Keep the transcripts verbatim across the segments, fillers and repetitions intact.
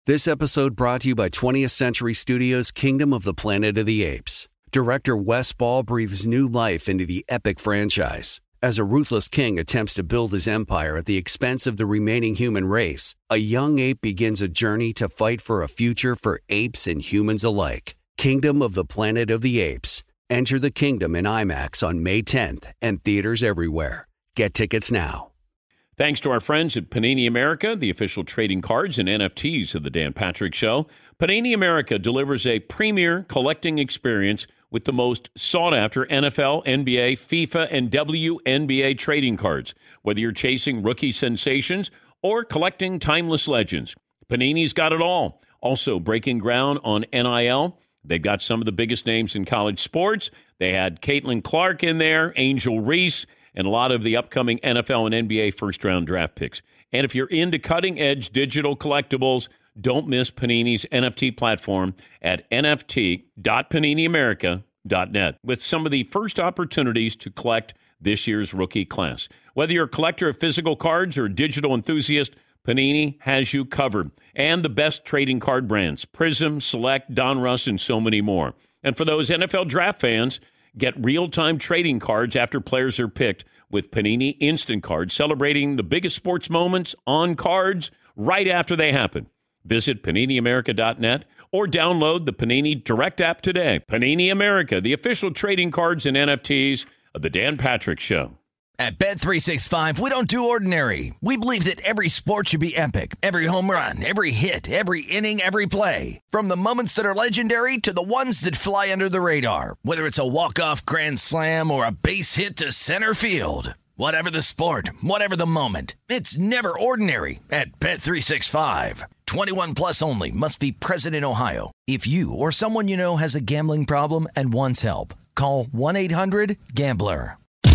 This episode brought to you by twentieth Century Studios' Kingdom of the Planet of the Apes. Director Wes Ball breathes new life into the epic franchise. As a ruthless king attempts to build his empire at the expense of the remaining human race, a young ape begins a journey to fight for a future for apes and humans alike. Kingdom of the Planet of the Apes. Enter the kingdom in IMAX on May tenth and theaters everywhere. Get tickets now. Thanks to our friends at Panini America, the official trading cards and N F Ts of the Dan Patrick Show. Panini America delivers a premier collecting experience with the most sought-after N F L, N B A, FIFA, and W N B A trading cards. Whether you're chasing rookie sensations or collecting timeless legends, Panini's got it all. Also, breaking ground on N I L. They've got some of the biggest names in college sports. They had Caitlin Clark in there, Angel Reese, and a lot of the upcoming N F L and N B A first-round draft picks. And if you're into cutting-edge digital collectibles, don't miss Panini's N F T platform at N F T dot panini america dot net with some of the first opportunities to collect this year's rookie class. Whether you're a collector of physical cards or a digital enthusiast, Panini has you covered. And the best trading card brands, Prism, Select, Donruss, and so many more. And for those N F L draft fans, get real-time trading cards after players are picked with Panini Instant Cards, celebrating the biggest sports moments on cards right after they happen. Visit panini america dot net or download the Panini Direct app today. Panini America, the official trading cards and N F Ts of the Dan Patrick Show. At Bet three sixty-five, we don't do ordinary. We believe that every sport should be epic. Every home run, every hit, every inning, every play. From the moments that are legendary to the ones that fly under the radar. Whether it's a walk-off grand slam or a base hit to center field. Whatever the sport, whatever the moment. It's never ordinary at Bet three sixty-five. twenty-one plus only. Must be present in Ohio. If you or someone you know has a gambling problem and wants help, call one eight hundred gambler.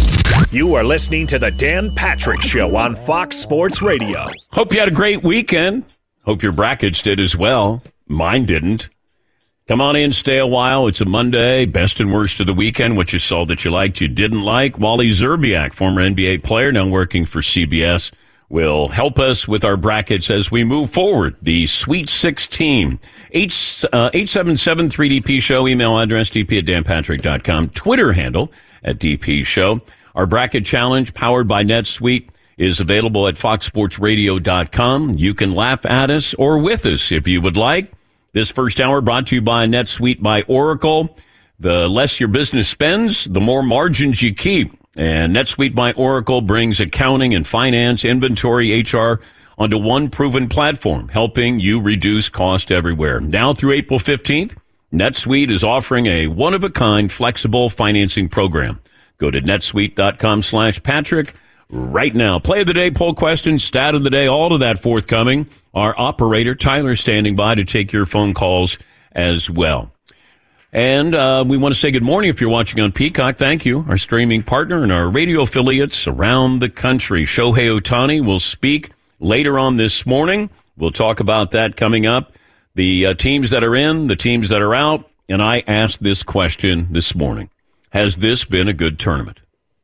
You are listening to the Dan Patrick Show on Fox Sports Radio. Hope you had a great weekend. Hope your brackets did as well. Mine didn't. Come on in, stay a while. It's a Monday, best and worst of the weekend, what you saw that you liked, you didn't like. Wally Szczerbiak, former N B A player, now working for C B S, will help us with our brackets as we move forward. The Sweet sixteen. eight seven seven three D P Show, email address d p at dan patrick dot com, Twitter handle at D P Show. Our bracket challenge, powered by NetSuite, is available at fox sports radio dot com. You can laugh at us or with us if you would like. This first hour brought to you by NetSuite by Oracle. The less your business spends, the more margins you keep. And NetSuite by Oracle brings accounting and finance, inventory, H R onto one proven platform, helping you reduce cost everywhere. Now through April fifteenth, NetSuite is offering a one-of-a-kind flexible financing program. Go to netsuite.com slash Patrick right now. Play of the day, poll question, stat of the day, all of that forthcoming. Our operator, Tyler, standing by to take your phone calls as well. And uh, we want to say good morning if you're watching on Peacock. Thank you, our streaming partner and our radio affiliates around the country. Shohei Ohtani will speak later on this morning. We'll talk about that coming up. The uh, teams that are in, the teams that are out. And I asked this question this morning. Has this been a good tournament?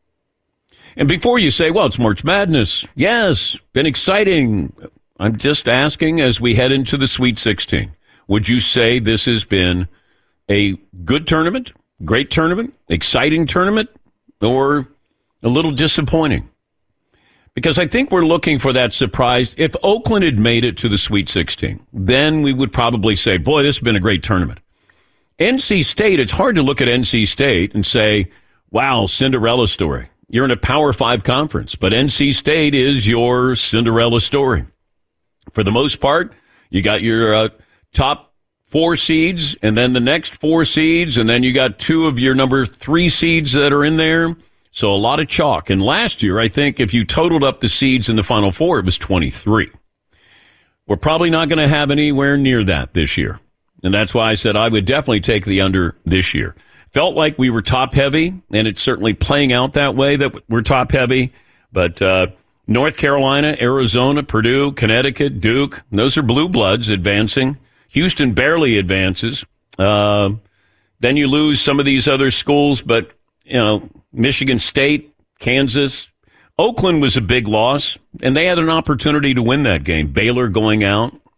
And before you say, well, it's March Madness. Yes, been exciting. I'm just asking as we head into the Sweet sixteen. Would you say this has been a good tournament, great tournament, exciting tournament, or a little disappointing? Because I think we're looking for that surprise. If Oakland had made it to the Sweet sixteen, then we would probably say, boy, this has been a great tournament. N C State, it's hard to look at N C State and say, wow, Cinderella story. You're in a Power Five conference, but N C State is your Cinderella story. For the most part, you got your uh, top four seeds, and then the next four seeds, and then you got two of your number three seeds that are in there. So a lot of chalk. And last year, I think if you totaled up the seeds in the Final Four, it was twenty-three. We're probably not going to have anywhere near that this year. And that's why I said I would definitely take the under this year. Felt like we were top-heavy, and it's certainly playing out that way that we're top-heavy. But uh, North Carolina, Arizona, Purdue, Connecticut, Duke, those are blue bloods advancing. Houston barely advances. Uh, then you lose some of these other schools, but, you know, Michigan State, Kansas. Oakland was a big loss, and they had an opportunity to win that game. Baylor going out.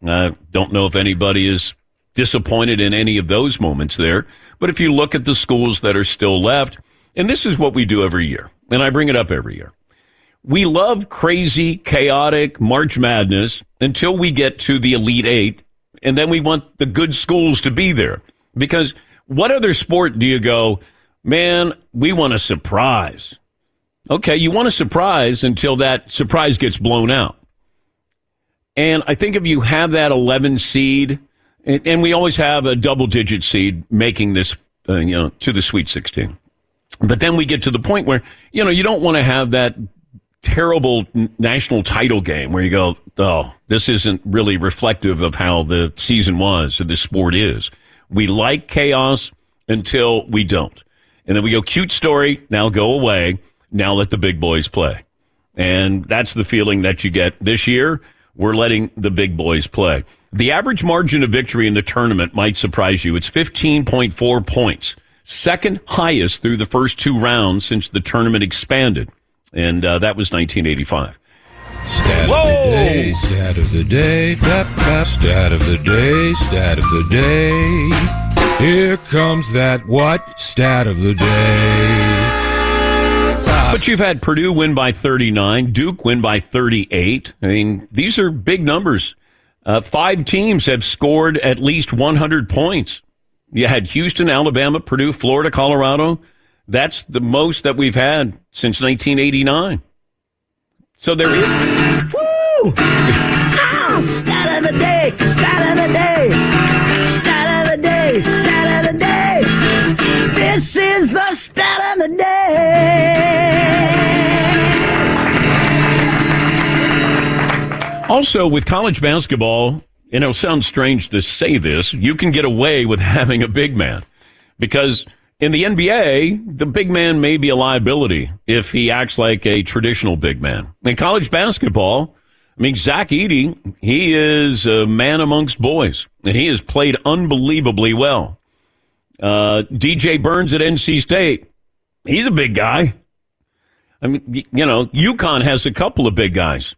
I don't know if anybody is disappointed in any of those moments there. But if you look at the schools that are still left, and this is what we do every year, and I bring it up every year. We love crazy, chaotic March Madness until we get to the Elite Eight, and then we want the good schools to be there. Because what other sport do you go, man, we want a surprise? Okay, you want a surprise until that surprise gets blown out. And I think if you have that eleven seed, and, and we always have a double-digit seed making this, uh, you know, to the Sweet sixteen. But then we get to the point where, you know, you don't want to have that terrible national title game where you go, oh, this isn't really reflective of how the season was or the sport is. We like chaos until we don't. And then we go, cute story, now go away, now let the big boys play. And that's the feeling that you get this year. We're letting the big boys play. The average margin of victory in the tournament might surprise you. It's fifteen point four points, second highest through the first two rounds since the tournament expanded. And uh, that was nineteen eighty-five. Stat Whoa! of the day, stat of the day, bap, bap, stat of the day, stat of the day. Here comes that what? Stat of the day. But you've had Purdue win by thirty-nine, Duke win by thirty-eight. I mean, these are big numbers. Uh, five teams have scored at least one hundred points. You had Houston, Alabama, Purdue, Florida, Colorado. That's the most that we've had since nineteen eighty-nine. So there is... Woo! Ow! Stat of the day! Stat of the day! Stat of the day! Stat of the day! This is the stat of the day! Also, with college basketball, and it'll sound strange to say this, you can get away with having a big man. Because in the N B A, the big man may be a liability if he acts like a traditional big man. In college basketball, I mean, Zach Edey, he is a man amongst boys, and he has played unbelievably well. Uh, D J Burns at N C State, he's a big guy. I mean, you know, UConn has a couple of big guys.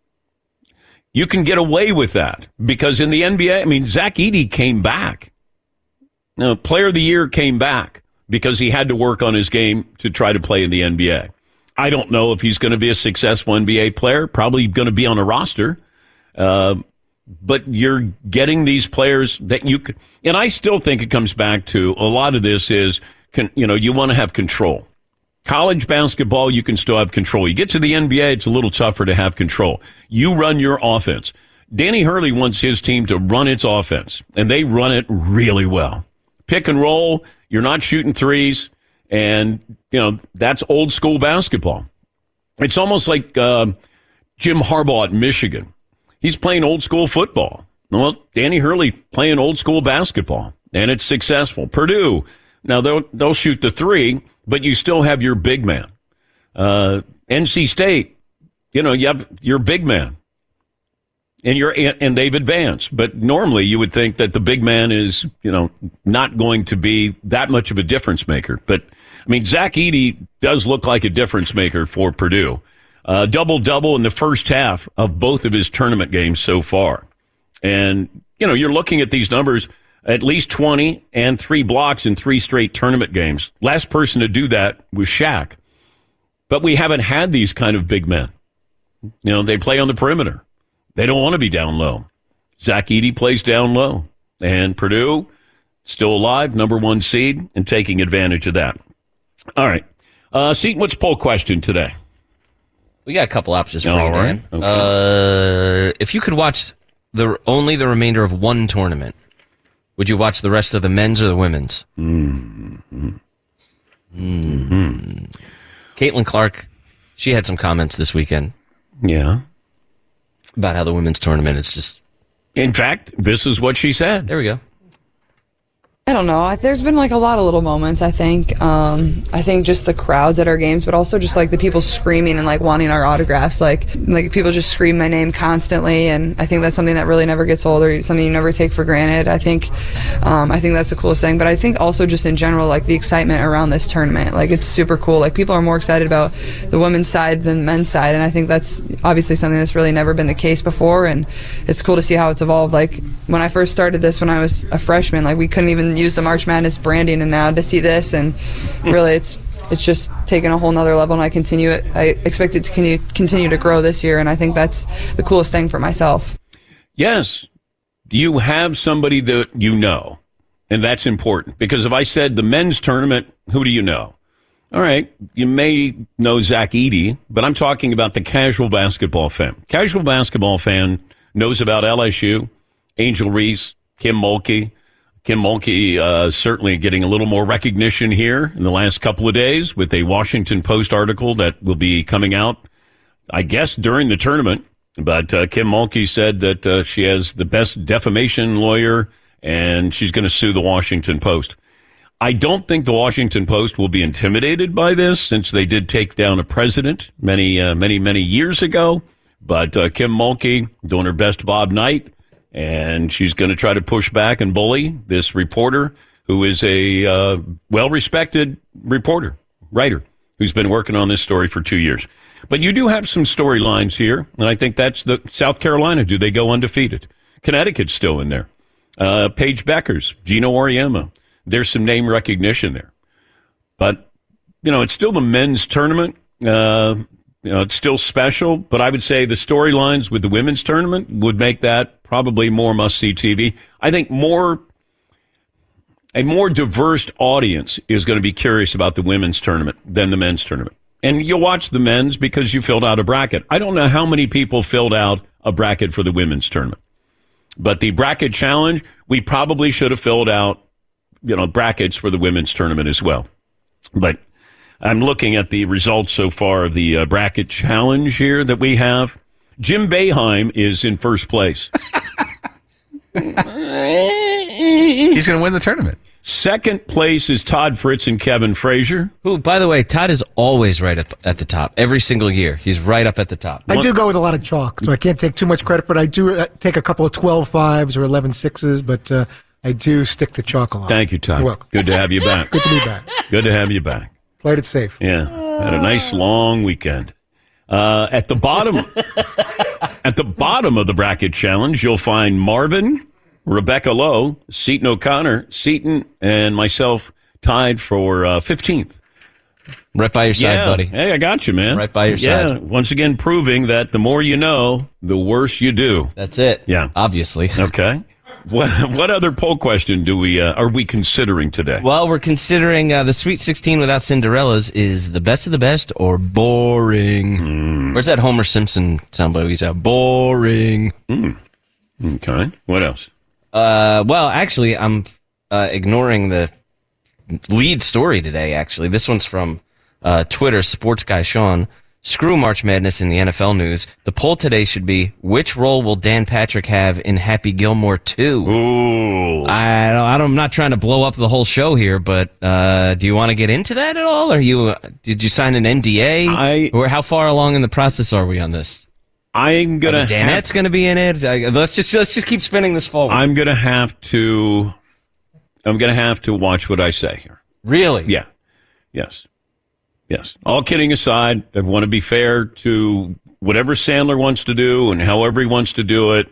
You can get away with that because in the N B A, I mean, Zach Edey came back. Now, Player of the Year came back because he had to work on his game to try to play in the N B A. I don't know if he's going to be a successful N B A player, probably going to be on a roster. Uh, but you're getting these players that you could, and I still think it comes back to a lot of this is, can, you know, you want to have control. College basketball, you can still have control. You get to the N B A, it's a little tougher to have control. You run your offense. Danny Hurley wants his team to run its offense, and they run it really well. Pick and roll, you're not shooting threes, and, you know, that's old school basketball. It's almost like uh, Jim Harbaugh at Michigan. He's playing old school football. Well, Danny Hurley playing old school basketball, and it's successful. Purdue, now they'll, they'll shoot the three, but you still have your big man. Uh, N C State, you know, you have your big man. And you're and they've advanced. But normally you would think that the big man is, you know, not going to be that much of a difference maker. But, I mean, Zach Edey does look like a difference maker for Purdue. Uh, double-double in the first half of both of his tournament games so far. And, you know, you're looking at these numbers, at least twenty and three blocks in three straight tournament games. Last person to do that was Shaq. But we haven't had these kind of big men. You know, they play on the perimeter. They don't want to be down low. Zach Edey plays down low. And Purdue, still alive, number one seed, and taking advantage of that. All right. Uh, Seton, what's poll question today? We got a couple options for All you, right. Dan. Okay. Uh, if you could watch the only the remainder of one tournament, would you watch the rest of the men's or the women's? Mm-hmm. Mm-hmm. Caitlin Clark, she had some comments this weekend. Yeah. About how the women's tournament is just... In fact, this is what she said. There we go. I don't know. I- There's been like a lot of little moments, I think. Um, I think just the crowds at our games, but also just like the people screaming and like wanting our autographs. Like, like people just scream my name constantly, and I think that's something that really never gets old or something you never take for granted. I think, um, I think that's the coolest thing. But I think also just in general, like the excitement around this tournament, like it's super cool. Like people are more excited about the women's side than the men's side, and I think that's obviously something that's really never been the case before, and it's cool to see how it's evolved. Like when I first started this when I was a freshman, like we couldn't even use the March Madness branding, and now to see this, and really it's it's just taken a whole nother level, and I continue it. I expect it to continue, continue to grow this year, and I think that's the coolest thing for myself. Yes. Do you have somebody that you know? And that's important, because if I said the men's tournament, who do you know? All right, you may know Zach Edey, but I'm talking about the casual basketball fan. Casual basketball fan knows about L S U, Angel Reese, Kim Mulkey. Kim Mulkey uh, certainly getting a little more recognition here in the last couple of days with a Washington Post article that will be coming out, I guess, during the tournament. But uh, Kim Mulkey said that uh, she has the best defamation lawyer, and she's going to sue the Washington Post. I don't think the Washington Post will be intimidated by this, since they did take down a president many, uh, many, many years ago. But uh, Kim Mulkey doing her best Bob Knight, and she's going to try to push back and bully this reporter, who is a uh, well-respected reporter, writer, who's been working on this story for two years. But you do have some storylines here, and I think that's the South Carolina. Do they go undefeated? Connecticut's still in there. Uh, Paige Beckers, Gino Auriemma. There's some name recognition there. But, you know, it's still the men's tournament. Uh, you know, it's still special. But I would say the storylines with the women's tournament would make that probably more must-see T V. I think more a more diverse audience is going to be curious about the women's tournament than the men's tournament. And you'll watch the men's because you filled out a bracket. I don't know how many people filled out a bracket for the women's tournament. But the bracket challenge, we probably should have filled out, you know, brackets for the women's tournament as well. But I'm looking at the results so far of the uh, bracket challenge here that we have. Jim Boeheim is in first place. He's going to win the tournament. Second place is Todd Fritz and Kevin Frazier. Who, by the way, Todd is always right up at the top. Every single year, he's right up at the top. I do go with a lot of chalk, so I can't take too much credit, but I do uh, take a couple of twelve fives or eleven sixes, but uh, I do stick to chalk a lot. Thank you, Todd. You're welcome. Good to have you back. Good to be back. Good to have you back. Played it safe. Yeah, had a nice long weekend. Uh, at the bottom, at the bottom of the bracket challenge, you'll find Marvin, Rebecca Lowe, Seton O'Connor, Seton, and myself tied for uh, fifteenth. Right by your side, yeah. buddy. Hey, I got you, man. Right by your yeah. side. Once again, proving that the more you know, the worse you do. That's it. Yeah. Obviously. Okay. What what other poll question do we uh, are we considering today? Well, we're considering uh, the Sweet sixteen without Cinderellas is the best of the best or boring. Mm. Where's that Homer Simpson soundbite? We say boring. Mm. Okay. What else? Uh, well, actually, I'm uh, ignoring the lead story today. Actually, this one's from uh, Twitter. Sports guy Sean. Screw March Madness in the N F L news. The poll today should be, which role will Dan Patrick have in Happy Gilmore two? Ooh. I don't, I don't, I'm not trying to blow up the whole show here, but uh, do you want to get into that at all? Are you? Uh, did you sign an N D A? I, or how far along in the process are we on this? I'm gonna. I mean, Danette's have, gonna be in it. Uh, let's just let's just keep spinning this forward. I'm gonna have to. I'm gonna have to watch what I say here. Really? Yeah. Yes. Yes. All kidding aside, I want to be fair to whatever Sandler wants to do and however he wants to do it,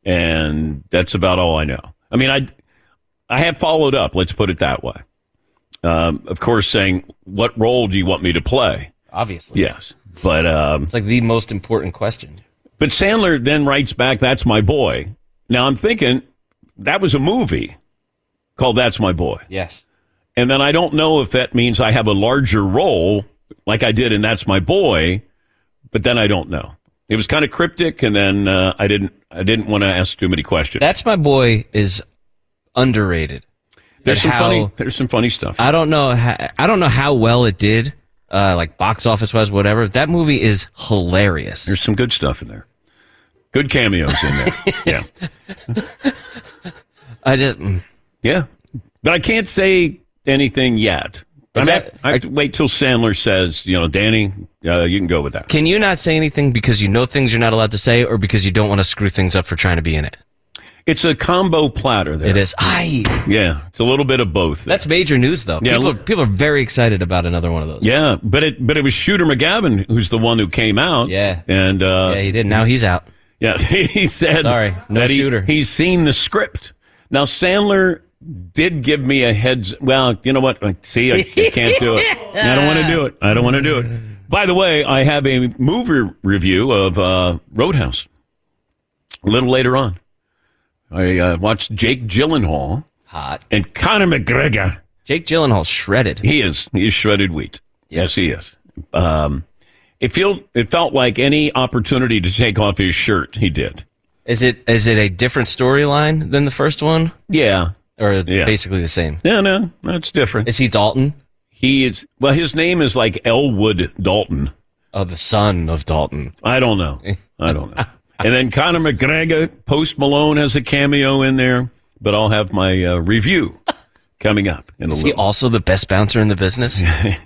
and that's about all I know. I mean, I, I have followed up, let's put it that way. Um, of course, saying, what role do you want me to play? Obviously. Yes. But um, it's like the most important question. But Sandler then writes back, "That's My Boy." Now, I'm thinking that was a movie called That's My Boy. Yes. And then I don't know if that means I have a larger role like I did in That's My Boy, but then I don't know. It was kind of cryptic, and then uh, I didn't I didn't want to ask too many questions. That's My Boy is underrated. There's some how, funny there's some funny stuff. I don't know how, I don't know how well it did, uh, like box office wise, whatever. That movie is hilarious. There's some good stuff in there. Good cameos in there. Yeah. I just yeah. But I can't say anything yet. I, mean, that, I, I have to wait till Sandler says, you know, Danny, uh, you can go with that. Can you not say anything because you know things you're not allowed to say, or because you don't want to screw things up for trying to be in it? It's a combo platter there. It is. Aye. Yeah, it's a little bit of both. There. That's major news, though. Yeah, people, look, are, people are very excited about another one of those. Yeah, but it but it was Shooter McGavin who's the one who came out. Yeah. And, uh, yeah, he did. Now he's out. Yeah, he said Sorry, no that he, Shooter. he's seen the script. Now, Sandler did give me a heads. Well, you know what? See, I, I can't do it. I don't want to do it. I don't want to do it. By the way, I have a movie review of uh, Roadhouse a little later on. I uh, watched Jake Gyllenhaal. Hot. And Conor McGregor. Jake Gyllenhaal's shredded. He is. He is shredded wheat. Yep. Yes, he is. Um, it, feel, it felt like any opportunity to take off his shirt, he did. Is it is it a different storyline than the first one? Yeah. Or it's Yeah. basically the same? No, no, that's different. Is he Dalton? He is, well, his name is like Elwood Dalton. Oh, the son of Dalton. I don't know. I don't know. And then Conor McGregor, Post Malone has a cameo in there, but I'll have my uh, review coming up in a Is little. he also the best bouncer in the business?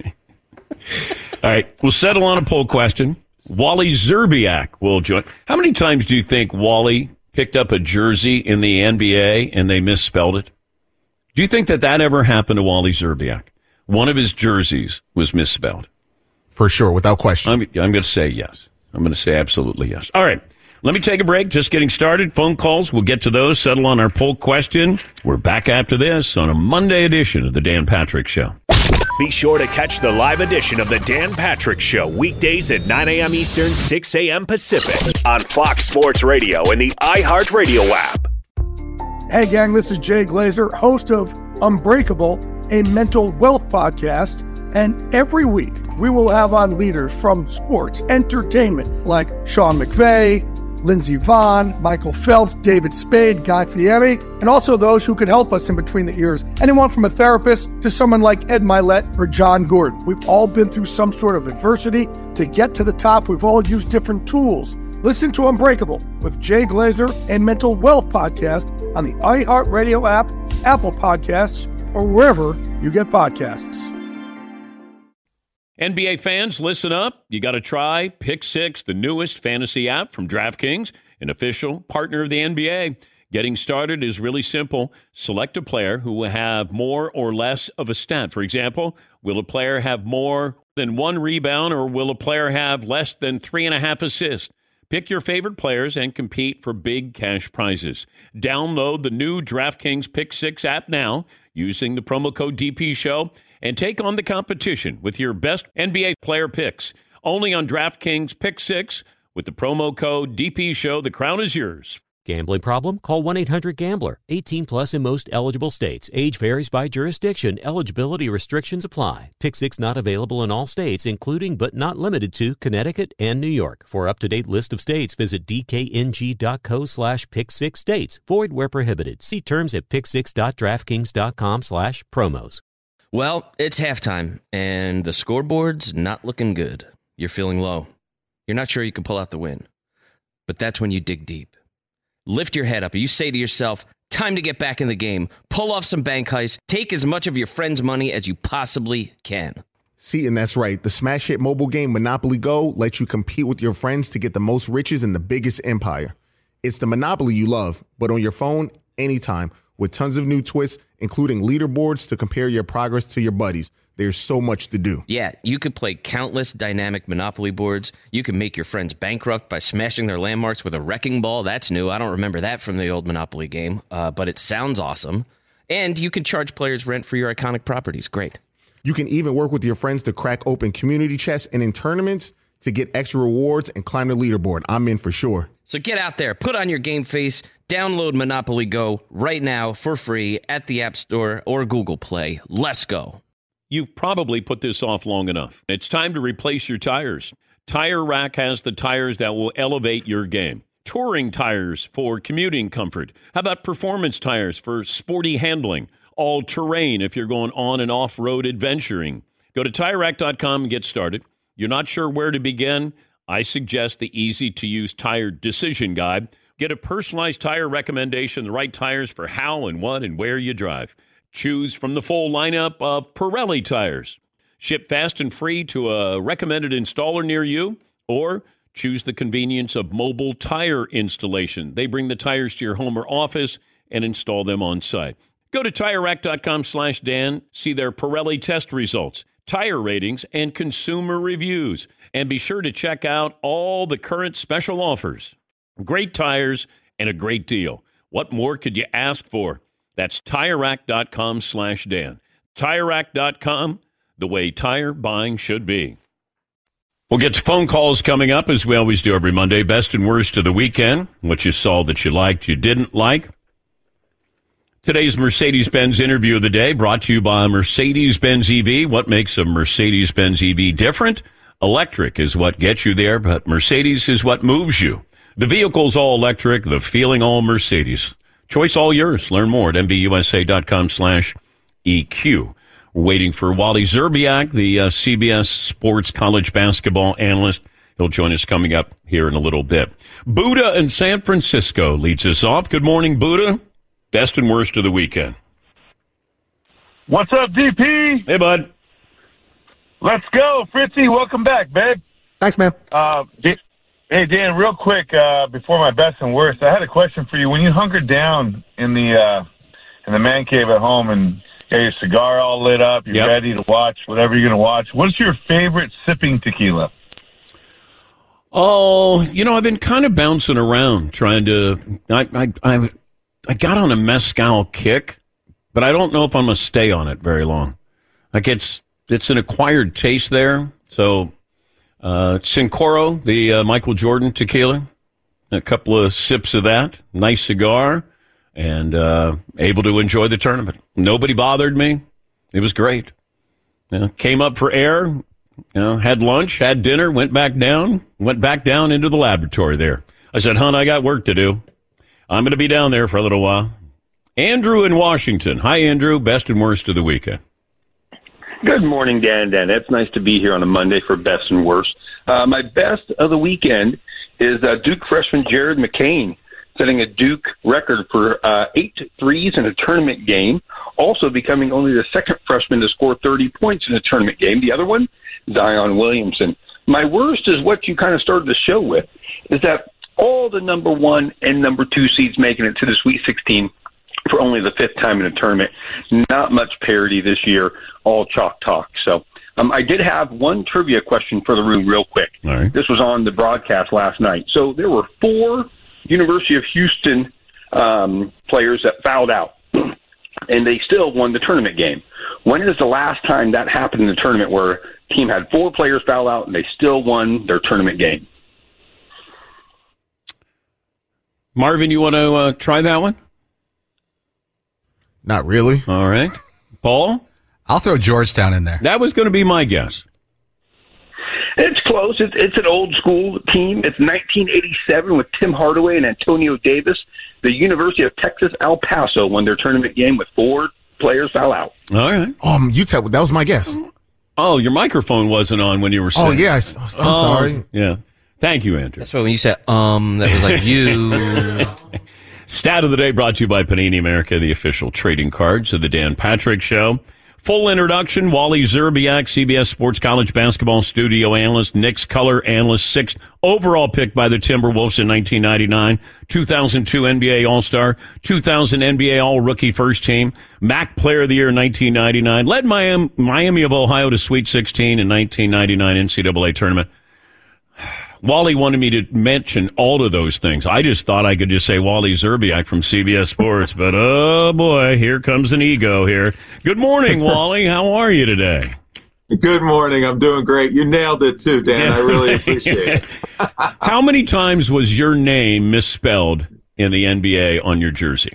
All right, we'll settle on a poll question. Wally Szczerbiak will join. How many times do you think Wally picked up a jersey in the N B A and they misspelled it? Do you think that that ever happened to Wally Szczerbiak? One of his jerseys was misspelled. For sure, without question. I'm, I'm going to say yes. I'm going to say absolutely yes. All right, let me take a break. Just getting started. Phone calls, we'll get to those, settle on our poll question. We're back after this on a Monday edition of the Dan Patrick Show. Be sure to catch the live edition of the Dan Patrick Show weekdays at nine a.m. Eastern, six a.m. Pacific on Fox Sports Radio and the iHeartRadio app. Hey, gang, this is Jay Glazer, host of Unbreakable, a mental wealth podcast. And every week, we will have on leaders from sports, entertainment, like Sean McVay, Lindsey Vonn, Michael Phelps, David Spade, Guy Fieri, and also those who can help us in between the ears. Anyone from a therapist to someone like Ed Milet or John Gordon. We've all been through some sort of adversity. To get to the top, we've all used different tools. Listen to Unbreakable with Jay Glazer and Mental Wealth Podcast on the iHeartRadio app, Apple Podcasts, or wherever you get podcasts. N B A fans, listen up. You got to try Pick Six, the newest fantasy app from DraftKings, an official partner of the N B A. Getting started is really simple. Select a player who will have more or less of a stat. For example, will a player have more than one rebound, or will a player have less than three and a half assists? Pick your favorite players and compete for big cash prizes. Download the new DraftKings Pick Six app now using the promo code D P Show and take on the competition with your best N B A player picks. Only on DraftKings Pick Six with the promo code D P Show. The crown is yours. Gambling problem? Call one eight hundred gambler. eighteen plus in most eligible states. Age varies by jurisdiction. Eligibility restrictions apply. Pick Six not available in all states, including but not limited to Connecticut and New York. For up-to-date list of states, visit dkng.co slash pick six states. Void where prohibited. See terms at pick six dot draftkings dot com slash promos. Well, it's halftime, and the scoreboard's not looking good. You're feeling low. You're not sure you can pull out the win. But that's when you dig deep. Lift your head up and you say to yourself, time to get back in the game. Pull off some bank heists. Take as much of your friend's money as you possibly can. See, and that's right. The smash hit mobile game Monopoly Go lets you compete with your friends to get the most riches in the biggest empire. It's the Monopoly you love, but on your phone, anytime, with tons of new twists, including leaderboards to compare your progress to your buddies. There's so much to do. Yeah, you could play countless dynamic Monopoly boards. You can make your friends bankrupt by smashing their landmarks with a wrecking ball. That's new. I don't remember that from the old Monopoly game, uh, but it sounds awesome. And you can charge players rent for your iconic properties. Great. You can even work with your friends to crack open community chests and in tournaments to get extra rewards and climb the leaderboard. I'm in for sure. So get out there, put on your game face, download Monopoly Go right now for free at the App Store or Google Play. Let's go. You've probably put this off long enough. It's time to replace your tires. Tire Rack has the tires that will elevate your game. Touring tires for commuting comfort. How about performance tires for sporty handling? All-terrain if you're going on and off-road adventuring. Go to tire rack dot com and get started. You're not sure where to begin? I suggest the easy-to-use tire decision guide. Get a personalized tire recommendation, the right tires for how and what and where you drive. Choose from the full lineup of Pirelli tires. Ship fast and free to a recommended installer near you, or choose the convenience of mobile tire installation. They bring the tires to your home or office and install them on site. Go to Tire Rack dot com slash Dan, see their Pirelli test results, tire ratings, and consumer reviews. And be sure to check out all the current special offers. Great tires and a great deal. What more could you ask for? That's Tire Rack dot com slash Dan. Tire Rack dot com, the way tire buying should be. We'll get to phone calls coming up, as we always do every Monday. Best and worst of the weekend. What you saw that you liked, you didn't like. Today's Mercedes-Benz interview of the day brought to you by Mercedes-Benz E V. What makes a Mercedes-Benz E V different? Electric is what gets you there, but Mercedes is what moves you. The vehicle's all electric, the feeling all Mercedes. Choice all yours. Learn more at M B U S A dot com slash E Q. We're waiting for Wally Szczerbiak, the uh, C B S Sports college basketball analyst. He'll join us coming up here in a little bit. Buddha in San Francisco leads us off. Good morning, Buddha. Best and worst of the weekend. What's up, D P? Hey, bud. Let's go. Fritzy, welcome back, babe. Thanks, man. Uh, D- hey, Dan, real quick, uh, before my best and worst, I had a question for you. When you hunkered down in the uh, in the man cave at home and got your cigar all lit up, you're yep. ready to watch whatever you're going to watch, what's your favorite sipping tequila? Oh, you know, I've been kind of bouncing around trying to I, I, I, I got on a mezcal kick, but I don't know if I'm going to stay on it very long. Like, it's it's an acquired taste there. So, uh, Cincoro, the uh, Michael Jordan tequila, a couple of sips of that, nice cigar, and uh, able to enjoy the tournament. Nobody bothered me. It was great. You know, came up for air, you know, had lunch, had dinner, went back down, went back down into the laboratory there. I said, hon, I got work to do. I'm going to be down there for a little while. Andrew in Washington. Hi, Andrew. Best and worst of the weekend. Good morning, Dan. Dan, it's nice to be here on a Monday for best and worst. Uh, my best of the weekend is uh, Duke freshman Jared McCain, setting a Duke record for uh, eight threes in a tournament game, also becoming only the second freshman to score thirty points in a tournament game. The other one, Zion Williamson. My worst is what you kind of started the show with, is that all the number one and number two seeds making it to the Sweet sixteen for only the fifth time in a tournament. Not much parity this year, all chalk talk. So um, I did have one trivia question for the room real quick. All right. This was on the broadcast last night. So there were four University of Houston um, players that fouled out, and they still won the tournament game. When is the last time that happened in the tournament where a team had four players foul out and they still won their tournament game? Marvin, you want to uh, try that one? Not really. All right. Paul? I'll throw Georgetown in there. That was going to be my guess. It's close. It's, it's an old school team. It's nineteen eighty-seven with Tim Hardaway and Antonio Davis. The University of Texas El Paso won their tournament game with four players foul out. All right. Um, you tell. That was my guess. Oh, your microphone wasn't on when you were saying. Oh, yes. I'm oh, sorry. Yeah. Thank you, Andrew. That's why when you said, um, that was like you. Stat of the day brought to you by Panini America, the official trading cards of the Dan Patrick Show. Full introduction, Wally Szczerbiak, C B S Sports College basketball studio analyst, Knicks color analyst, sixth overall pick by the Timberwolves in nineteen ninety-nine, two thousand two N B A All-Star, two thousand N B A All-Rookie First Team, M A C Player of the Year in nineteen ninety-nine, led Miami, Miami of Ohio to Sweet sixteen in nineteen ninety-nine N C double A tournament. Wally wanted me to mention all of those things. I just thought I could just say Wally Szczerbiak from C B S Sports, but oh boy, here comes an ego here. Good morning, Wally. How are you today? Good morning. I'm doing great. You nailed it too, Dan. I really appreciate it. How many times was your name misspelled in the N B A on your jersey?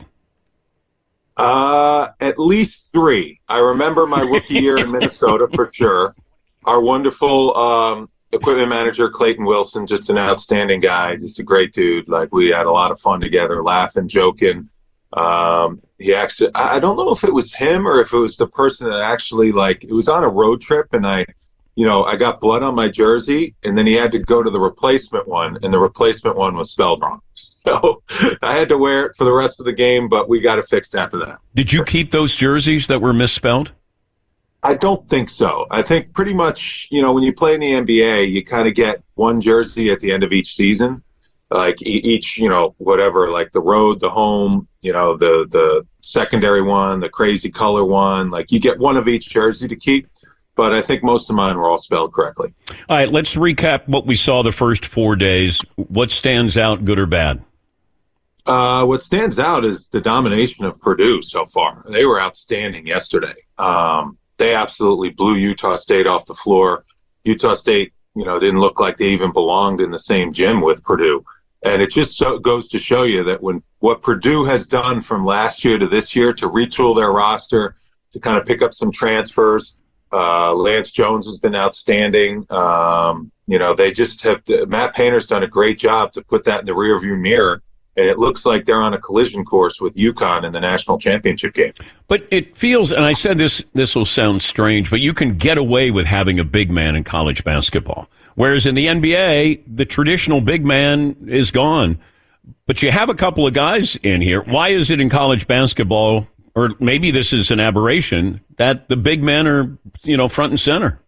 Uh, at least three. I remember my rookie year in Minnesota for sure. Our wonderful um, equipment manager, Clayton Wilson, just an outstanding guy, just a great dude. Like, we had a lot of fun together, laughing, joking. Um, he actually, I don't know if it was him or if it was the person that actually, like, it was on a road trip, and I you know, I got blood on my jersey, and then he had to go to the replacement one, and the replacement one was spelled wrong. So I had to wear it for the rest of the game, but we got it fixed after that. Did you keep those jerseys that were misspelled? I don't think so. I think pretty much, you know, when you play in the N B A, you kind of get one jersey at the end of each season. Like each, you know, whatever, like the road, the home, you know, the the secondary one, the crazy color one. Like you get one of each jersey to keep. But I think most of mine were all spelled correctly. All right, let's recap what we saw the first four days. What stands out, good or bad? Uh, what stands out is the domination of Purdue so far. They were outstanding yesterday. Um, they absolutely blew Utah State off the floor. Utah State, you know, didn't look like they even belonged in the same gym with Purdue. And it just so goes to show you that when what Purdue has done from last year to this year to retool their roster, to kind of pick up some transfers, uh, Lance Jones has been outstanding. Um, you know, they just have – Matt Painter's done a great job to put that in the rearview mirror, and it looks like they're on a collision course with UConn in the national championship game. But it feels – and I said this this will sound strange, but you can get away with having a big man in college basketball. Whereas in the N B A, the traditional big man is gone. But you have a couple of guys in here. Why is it in college basketball, or maybe this is an aberration, that the big men are, you know, front and center?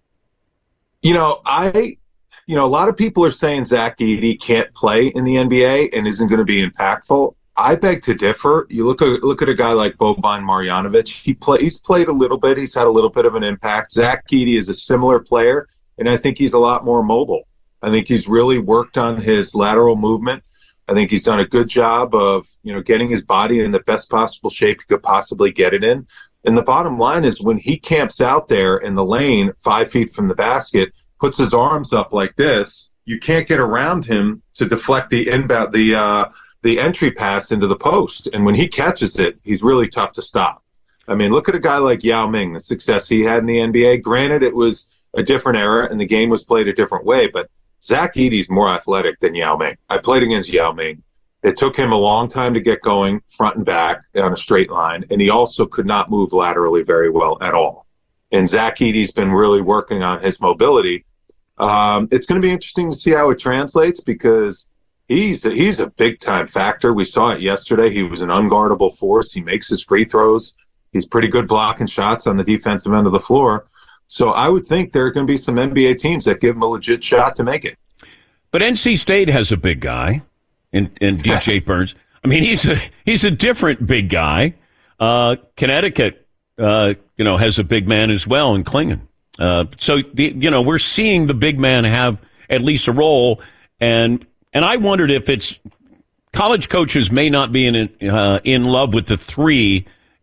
You know, I, you know, a lot of people are saying Zach Edey can't play in the N B A and isn't going to be impactful. I beg to differ. You look at look at a guy like Boban Marjanovic. He play he's played a little bit. He's had a little bit of an impact. Zach Edey is a similar player. And I think he's a lot more mobile. I think he's really worked on his lateral movement. I think he's done a good job of, you know, getting his body in the best possible shape he could possibly get it in. And the bottom line is when he camps out there in the lane, five feet from the basket, puts his arms up like this, you can't get around him to deflect the inbound, the uh, the entry pass into the post. And when he catches it, he's really tough to stop. I mean, look at a guy like Yao Ming, the success he had in the N B A. Granted, it was a different era, and the game was played a different way. But Zach Edey's more athletic than Yao Ming. I played against Yao Ming. It took him a long time to get going front and back on a straight line, and he also could not move laterally very well at all. And Zach Edey's been really working on his mobility. Um, it's going to be interesting to see how it translates because he's a, he's a big-time factor. We saw it yesterday. He was an unguardable force. He makes his free throws. He's pretty good blocking shots on the defensive end of the floor. So I would think there are going to be some N B A teams that give him a legit shot to make it. But N C State has a big guy in, in D J Burns. I mean, he's a he's a different big guy. Uh, Connecticut, uh, you know, has a big man as well in Klingon. Uh, so the, you know, we're seeing the big man have at least a role, and and I wondered if it's college coaches may not be in uh, in love with the three.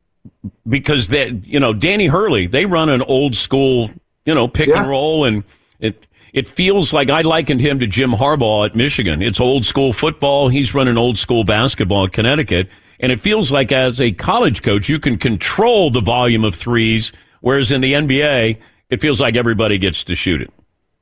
Because that, you know, Danny Hurley, they run an old school, you know, pick yeah. and roll, and it it feels like I likened him to Jim Harbaugh at Michigan. It's old school football. He's running old school basketball at Connecticut, and it feels like as a college coach, you can control the volume of threes, whereas in the N B A, it feels like everybody gets to shoot it.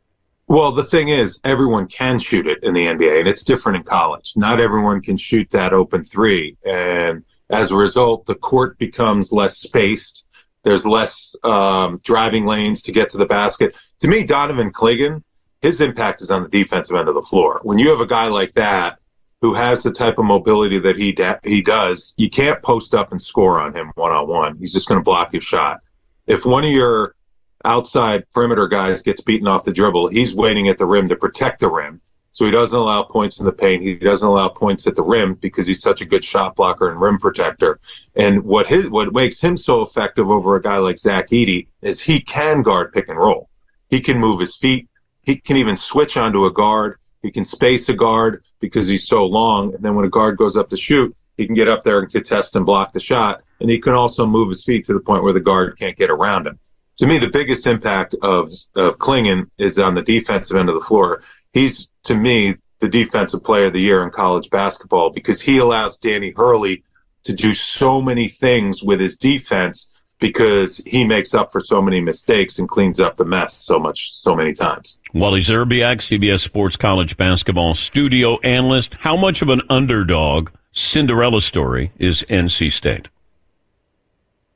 Well, the thing is, everyone can shoot it in the N B A, and it's different in college. Not everyone can shoot that open three, and as a result, the court becomes less spaced. There's less um, driving lanes to get to the basket. To me, Donovan Clingan, his impact is on the defensive end of the floor. When you have a guy like that who has the type of mobility that he da- he does, you can't post up and score on him one-on-one. He's just going to block your shot. If one of your outside perimeter guys gets beaten off the dribble, he's waiting at the rim to protect the rim. So he doesn't allow points in the paint. He doesn't allow points at the rim because he's such a good shot blocker and rim protector. And what his what makes him so effective over a guy like Zach Edey is he can guard pick and roll. He can move his feet. He can even switch onto a guard. He can space a guard because he's so long. And then when a guard goes up to shoot, he can get up there and contest and block the shot. And he can also move his feet to the point where the guard can't get around him. To me, the biggest impact of, of Clingan is on the defensive end of the floor. He's, to me, the defensive player of the year in college basketball because he allows Danny Hurley to do so many things with his defense because he makes up for so many mistakes and cleans up the mess so much, so many times. Wally Szczerbiak, C B S Sports college basketball studio analyst. How much of an underdog Cinderella story is N C State?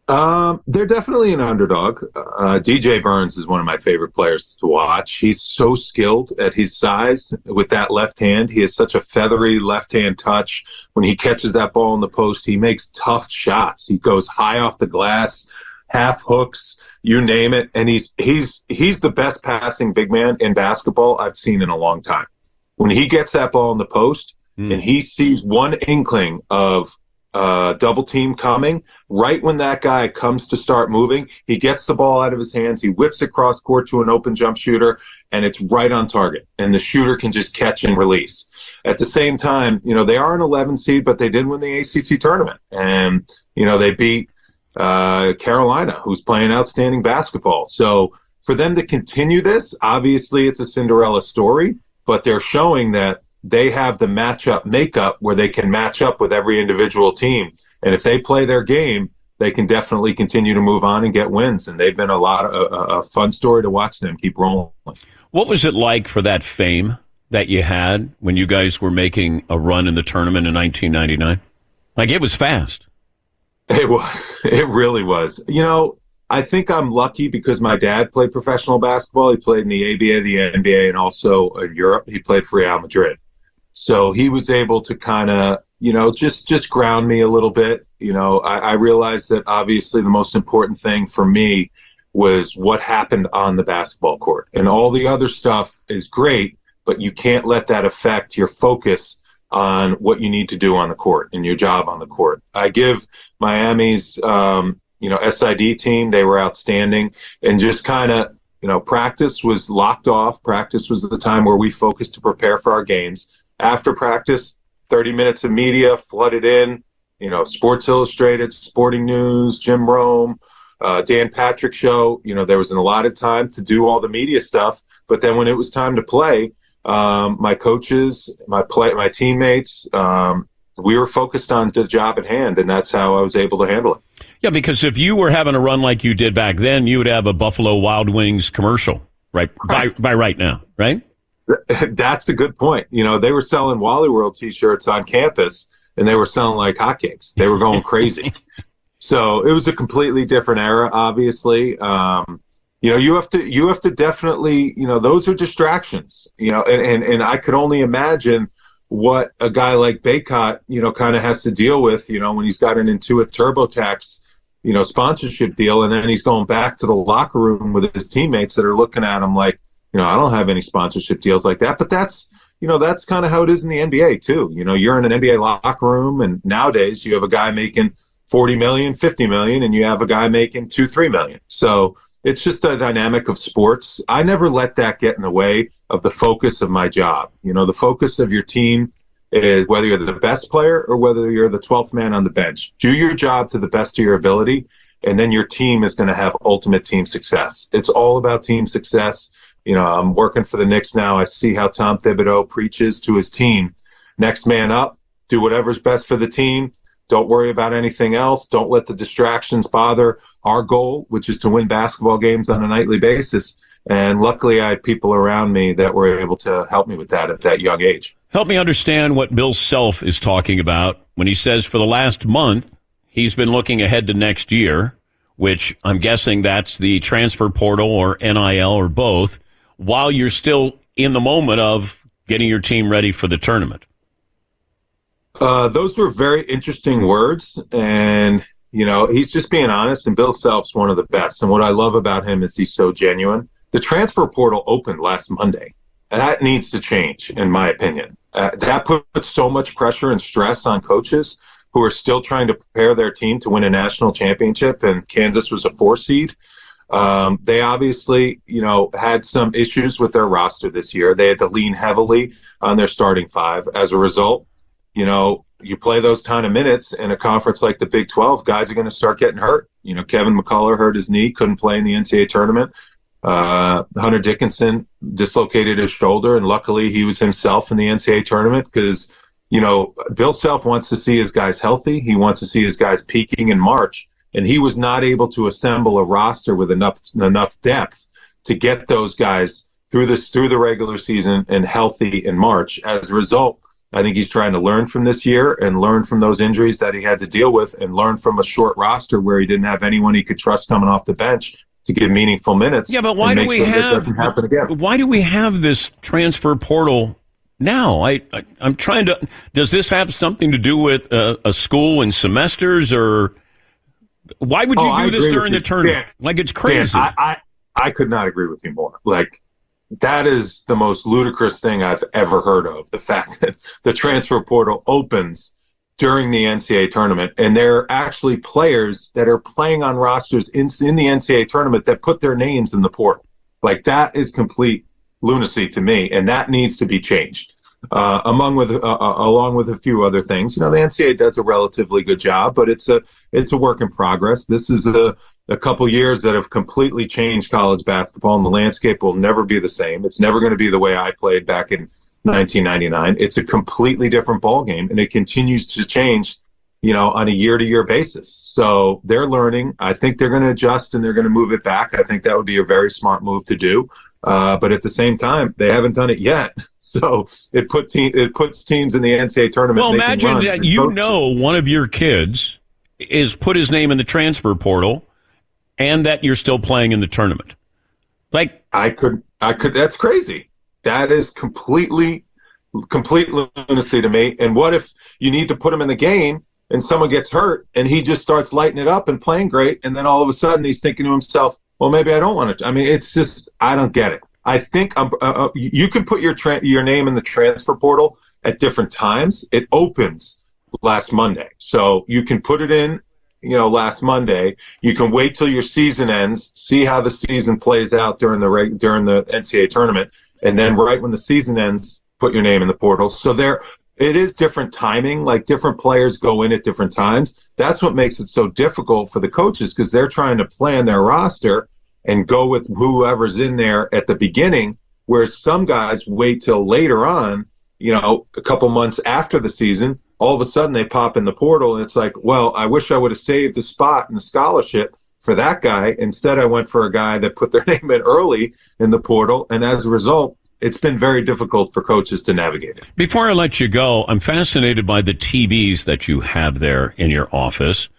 Um, they're definitely an underdog. Uh, D J Burns is one of my favorite players to watch. He's so skilled at his size with that left hand. He has such a feathery left-hand touch. When he catches that ball in the post, he makes tough shots. He goes high off the glass, half hooks, you name it. And he's he's he's the best passing big man in basketball I've seen in a long time. When he gets that ball in the post mm. and he sees one inkling of Uh, double team coming, right when that guy comes to start moving, he gets the ball out of his hands, he whips it cross court to an open jump shooter, and it's right on target. And the shooter can just catch and release. At the same time, you know, they are an eleven seed, but they did win the A C C tournament. And, you know, they beat uh, Carolina, who's playing outstanding basketball. So for them to continue this, obviously it's a Cinderella story, but they're showing that they have the matchup makeup where they can match up with every individual team. And if they play their game, they can definitely continue to move on and get wins. And they've been a lot of a, a fun story to watch them keep rolling. What was it like for that fame that you had when you guys were making a run in the tournament in nineteen ninety-nine? Like, it was fast. It was. It really was. You know, I think I'm lucky because my dad played professional basketball. He played in the A B A, the N B A, and also in Europe. He played for Real Madrid. So he was able to kind of, you know, just, just ground me a little bit. You know, I, I realized that obviously the most important thing for me was what happened on the basketball court. And all the other stuff is great, but you can't let that affect your focus on what you need to do on the court and your job on the court. I give Miami's, um, you know, S I D team, they were outstanding, and just kind of, you know, practice was locked off. Practice was the time where we focused to prepare for our games. After practice, thirty minutes of media flooded in, you know, Sports Illustrated, Sporting News, Jim Rome, uh, Dan Patrick Show. You know, there was an allotted time to do all the media stuff. But then when it was time to play, um, my coaches, my play, my teammates, um, we were focused on the job at hand, and that's how I was able to handle it. Yeah, because if you were having a run like you did back then, you would have a Buffalo Wild Wings commercial, right? By, by right now, right? That's a good point. You know, they were selling Wally World T-shirts on campus, and they were selling like hotcakes. They were going crazy. So it was a completely different era, obviously. Um, you know, you have to you have to definitely, you know, those are distractions. You know, and and, and I could only imagine what a guy like Baycott, you know, kind of has to deal with, you know, when he's got an Intuit TurboTax, you know, sponsorship deal, and then he's going back to the locker room with his teammates that are looking at him like, you know, I don't have any sponsorship deals like that. But that's, you know, that's kind of how it is in the N B A too. You know, you're in an N B A locker room, and nowadays you have a guy making forty million, fifty million, and you have a guy making two, three million. So it's just the dynamic of sports. I never let that get in the way of the focus of my job. You know, the focus of your team is whether you're the best player or whether you're the twelfth man on the bench. Do your job to the best of your ability, and then your team is going to have ultimate team success. It's all about team success. You know, I'm working for the Knicks now. I see how Tom Thibodeau preaches to his team. Next man up, do whatever's best for the team. Don't worry about anything else. Don't let the distractions bother our goal, which is to win basketball games on a nightly basis. And luckily, I had people around me that were able to help me with that at that young age. Help me understand what Bill Self is talking about when he says for the last month, he's been looking ahead to next year, which I'm guessing that's the transfer portal or N I L or both, while you're still in the moment of getting your team ready for the tournament. Uh, those were very interesting words, and, you know, he's just being honest, and Bill Self's one of the best. And what I love about him is he's so genuine. The transfer portal opened last Monday. That needs to change, in my opinion. Uh, that puts so much pressure and stress on coaches who are still trying to prepare their team to win a national championship, and Kansas was a four seed. Um, they obviously, you know, had some issues with their roster this year. They had to lean heavily on their starting five. As a result, you know, you play those kind of minutes in a conference like the Big twelve, guys are going to start getting hurt. You know, Kevin McCullough hurt his knee, couldn't play in the N C double A tournament. Uh, Hunter Dickinson dislocated his shoulder, and luckily he was himself in the N C double A tournament because, you know, Bill Self wants to see his guys healthy. He wants to see his guys peaking in March, and he was not able to assemble a roster with enough enough depth to get those guys through this through the regular season and healthy in March. As a result, I think he's trying to learn from this year and learn from those injuries that he had to deal with and learn from a short roster where he didn't have anyone he could trust coming off the bench to give meaningful minutes. Yeah, but why do we sure have doesn't happen again. Why do we have this transfer portal now? I, I I'm trying to. Does this have something to do with uh, a school and semesters, or why would you Oh, I do this agree during the with you. tournament? Dan, like it's Dan, crazy. I, I I could not agree with you more. Like, that is the most ludicrous thing I've ever heard of. The fact that the transfer portal opens during the N C double A tournament, and there are actually players that are playing on rosters in, in the N C double A tournament that put their names in the portal. Like, that is complete lunacy to me, and that needs to be changed. Uh, among with uh, uh, along with a few other things, you know, the N C double A does a relatively good job, but it's a it's a work in progress. This is a a couple years that have completely changed college basketball, and the landscape will never be the same. It's never going to be the way I played back in nineteen ninety-nine. It's a completely different ballgame, and it continues to change, you know, on a year-to-year basis. So they're learning. I think they're going to adjust and they're going to move it back. I think that would be a very smart move to do. Uh, but at the same time, they haven't done it yet. So it put te- it puts teams in the N C double A tournament. Well, imagine that you coaches. know one of your kids is put his name in the transfer portal, and that you're still playing in the tournament. Like, I could, I could. That's crazy. That is completely, complete lunacy to me. And what if you need to put him in the game and someone gets hurt and he just starts lighting it up and playing great, and then all of a sudden he's thinking to himself, "Well, maybe I don't want to." I mean, it's just, I don't get it. I think um, uh, you can put your tra- your name in the transfer portal at different times. It opens last Monday, so you can put it in, you know, last Monday. You can wait till your season ends, see how the season plays out during the reg- during the N C double A tournament, and then right when the season ends, put your name in the portal. So there, it is different timing. Like, different players go in at different times. That's what makes it so difficult for the coaches, because they're trying to plan their roster and go with whoever's in there at the beginning, whereas some guys wait till later on, you know, a couple months after the season. All of a sudden they pop in the portal, and it's like, well, I wish I would have saved a spot in the scholarship for that guy. Instead, I went for a guy that put their name in early in the portal, and as a result, it's been very difficult for coaches to navigate it. Before I let you go, I'm fascinated by the T Vs that you have there in your office.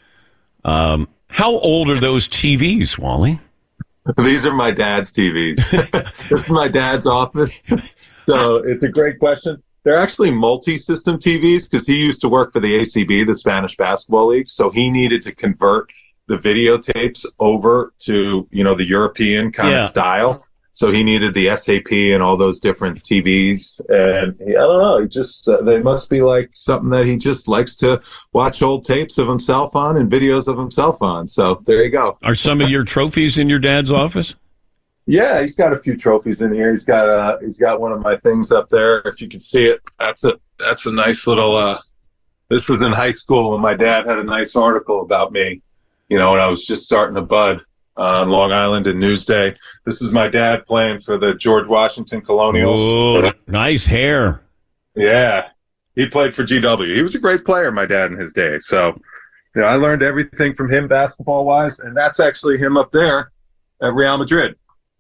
Um, how old are those T Vs, Wally? These are my dad's T Vs. This is my dad's office. So it's a great question. They're actually multi-system T Vs because he used to work for the A C B, the Spanish Basketball League. So he needed to convert the videotapes over to, you know, the European kind Yeah. of style. So he needed the S A P and all those different T Vs. And he, I don't know, he just, uh, they must be like something that he just likes to watch old tapes of himself on and videos of himself on. So there you go. Are some of your trophies in your dad's office? Yeah, he's got a few trophies in here. He's got uh he's got one of my things up there. If you can see it, that's a that's a nice little uh this was in high school when my dad had a nice article about me, you know, when I was just starting to bud on Long Island in Newsday. This is my dad playing for the George Washington Colonials. Oh, nice hair. Yeah. He played for G W. He was a great player, my dad, in his day. So, you know, I learned everything from him basketball wise, and that's actually him up there at Real Madrid.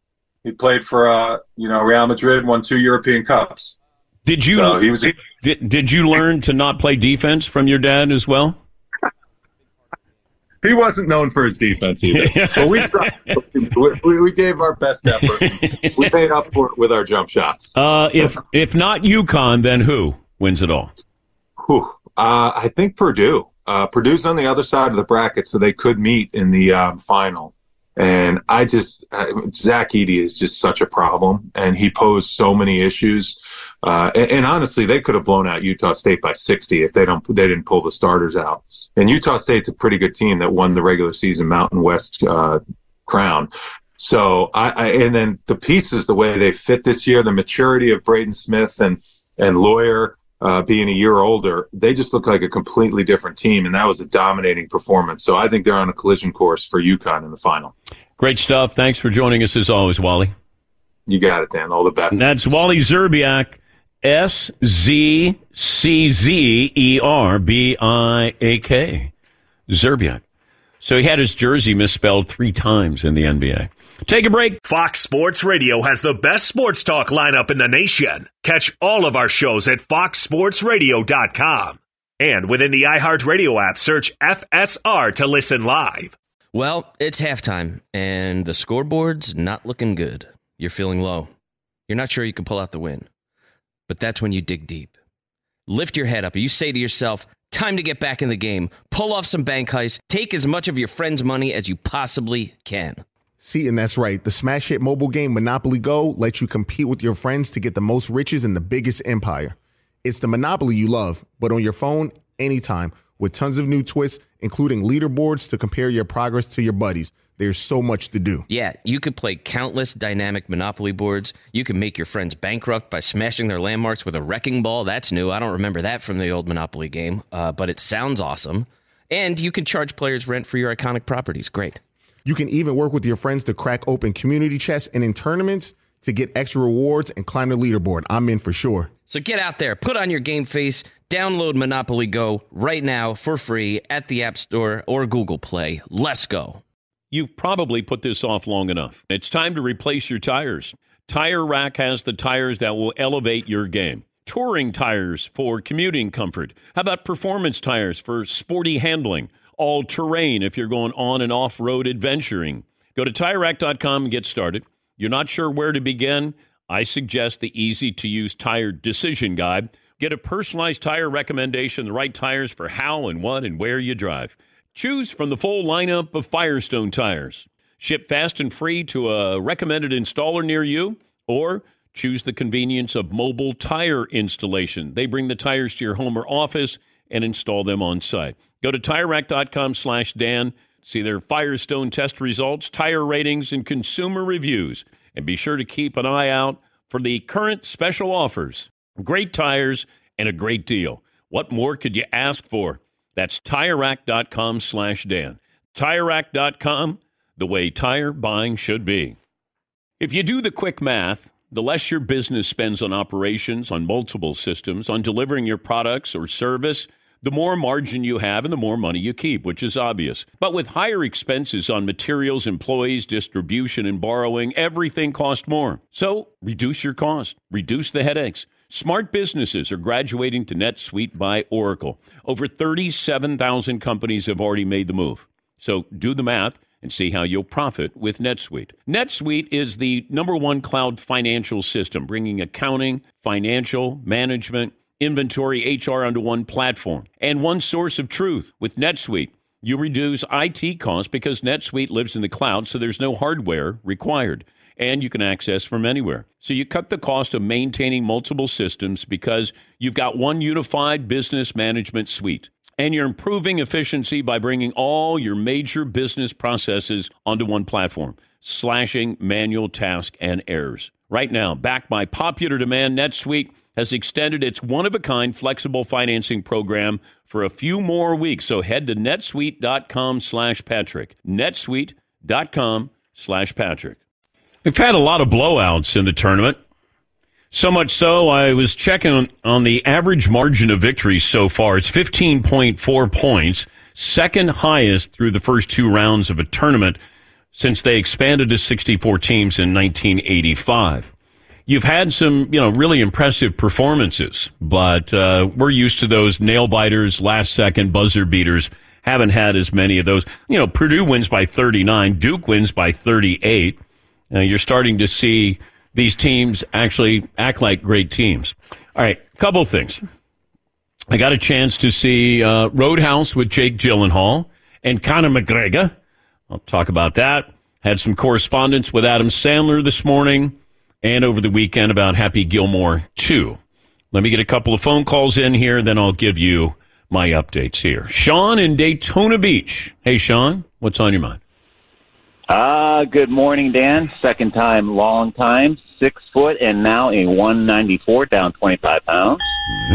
He played for, uh, you know, Real Madrid, won two European Cups. Did you So he was a- did, did you learn to not play defense from your dad as well? He wasn't known for his defense either. But we, tried, we we gave our best effort. We made up for it with our jump shots. Uh, if if not UConn, then who wins it all? Whew. Uh, I think Purdue. Uh, Purdue's on the other side of the bracket, so they could meet in the um, final. And I just, uh, Zach Edey is just such a problem, and he posed so many issues. Uh, and, and honestly, they could have blown out Utah State by sixty if they don't, they didn't pull the starters out. And Utah State's a pretty good team that won the regular season Mountain West uh, crown. So I, I, and then the pieces, the way they fit this year, the maturity of Braden Smith and and Lawyer uh, being a year older, they just look like a completely different team, and that was a dominating performance. So I think they're on a collision course for UConn in the final. Great stuff. Thanks for joining us as always, Wally. You got it, Dan. All the best. That's Wally Szczerbiak, S Z C Z E R B I A K. Szczerbiak. So he had his jersey misspelled three times in the N B A. Take a break. Fox Sports Radio has the best sports talk lineup in the nation. Catch all of our shows at fox sports radio dot com. And within the iHeartRadio app, search F S R to listen live. Well, it's halftime, and the scoreboard's not looking good. You're feeling low. You're not sure you can pull out the win. But that's when you dig deep. Lift your head up, and you say to yourself, time to get back in the game. Pull off some bank heists. Take as much of your friend's money as you possibly can. See, and that's right. The smash hit mobile game Monopoly Go lets you compete with your friends to get the most riches in the biggest empire. It's the Monopoly you love, but on your phone, anytime, with tons of new twists, including leaderboards to compare your progress to your buddies. There's so much to do. Yeah, you could play countless dynamic Monopoly boards. You can make your friends bankrupt by smashing their landmarks with a wrecking ball. That's new. I don't remember that from the old Monopoly game, uh, but it sounds awesome. And you can charge players rent for your iconic properties. Great. You can even work with your friends to crack open community chests and in tournaments to get extra rewards and climb the leaderboard. I'm in for sure. So get out there, put on your game face, download Monopoly Go right now for free at the App Store or Google Play. Let's go. You've probably put this off long enough. It's time to replace your tires. Tire Rack has the tires that will elevate your game. Touring tires for commuting comfort. How about performance tires for sporty handling? All-terrain if you're going on and off-road adventuring. Go to Tire Rack dot com and get started. You're not sure where to begin? I suggest the easy-to-use tire decision guide. Get a personalized tire recommendation, the right tires for how and what and where you drive. Choose from the full lineup of Firestone tires. Ship fast and free to a recommended installer near you, or choose the convenience of mobile tire installation. They bring the tires to your home or office and install them on site. Go to Tire Rack dot com slash Dan. See their Firestone test results, tire ratings, and consumer reviews. And be sure to keep an eye out for the current special offers. Great tires and a great deal. What more could you ask for? That's Tire Rack dot com slash Dan. Tire Rack dot com, the way tire buying should be. If you do the quick math, the less your business spends on operations, on multiple systems, on delivering your products or service, the more margin you have and the more money you keep, which is obvious. But with higher expenses on materials, employees, distribution, and borrowing, everything costs more. So reduce your cost. Reduce the headaches. Smart businesses are graduating to NetSuite by Oracle. Over thirty-seven thousand companies have already made the move. So do the math and see how you'll profit with NetSuite. NetSuite is the number one cloud financial system, bringing accounting, financial, management, inventory, H R onto one platform and one source of truth. With NetSuite, you reduce I T costs because NetSuite lives in the cloud, so there's no hardware required, and you can access from anywhere. So you cut the cost of maintaining multiple systems because you've got one unified business management suite. And you're improving efficiency by bringing all your major business processes onto one platform, slashing manual tasks and errors. Right now, backed by popular demand, NetSuite has extended its one-of-a-kind flexible financing program for a few more weeks. So head to netsuite.com slash Patrick. netsuite.com slash Patrick. We've had a lot of blowouts in the tournament. So much so, I was checking on, on the average margin of victory so far. It's fifteen point four points, second highest through the first two rounds of a tournament since they expanded to sixty-four teams in nineteen eighty-five. You've had some, you know, really impressive performances, but uh, we're used to those nail-biters, last-second buzzer beaters. Haven't had as many of those. You know, Purdue wins by thirty-nine. Duke wins by thirty-eight. Uh, you're starting to see these teams actually act like great teams. All right, a couple of things. I got a chance to see uh, Roadhouse with Jake Gyllenhaal and Conor McGregor. I'll talk about that. Had some correspondence with Adam Sandler this morning and over the weekend about Happy Gilmore two. Let me get a couple of phone calls in here, then I'll give you my updates here. Sean in Daytona Beach. Hey, Sean, what's on your mind? Ah, uh, good morning, Dan. Second time, long time. Six foot and now a one ninety-four, down twenty-five pounds. Mm-hmm.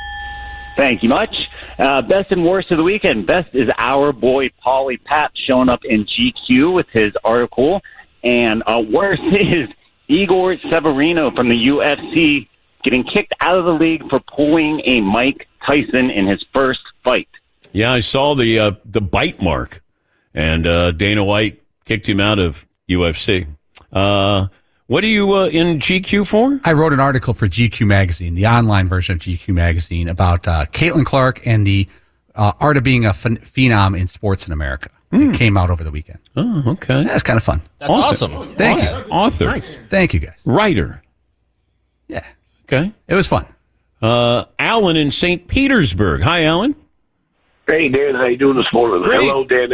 Thank you much. Uh, best and worst of the weekend. Best is our boy Paulie Pat showing up in G Q with his article. And uh, worst is Igor Severino from the U F C getting kicked out of the league for pulling a Mike Tyson in his first fight. Yeah, I saw the uh, the bite mark. and uh, Dana White kicked him out of U F C. Uh, what are you uh, in G Q for? I wrote an article for G Q Magazine, the online version of G Q Magazine, about uh, Caitlin Clark and the uh, art of being a phen- phenom in sports in America. Mm. It came out over the weekend. Oh, okay. That's kind of fun. That's Author. awesome. Thank you. Author. Nice. Thank you, guys. Writer. Yeah. Okay. It was fun. Uh, Alan in Saint Petersburg. Hi, Alan. Hey, Dan. How you doing this morning? Great. Hello, Dan.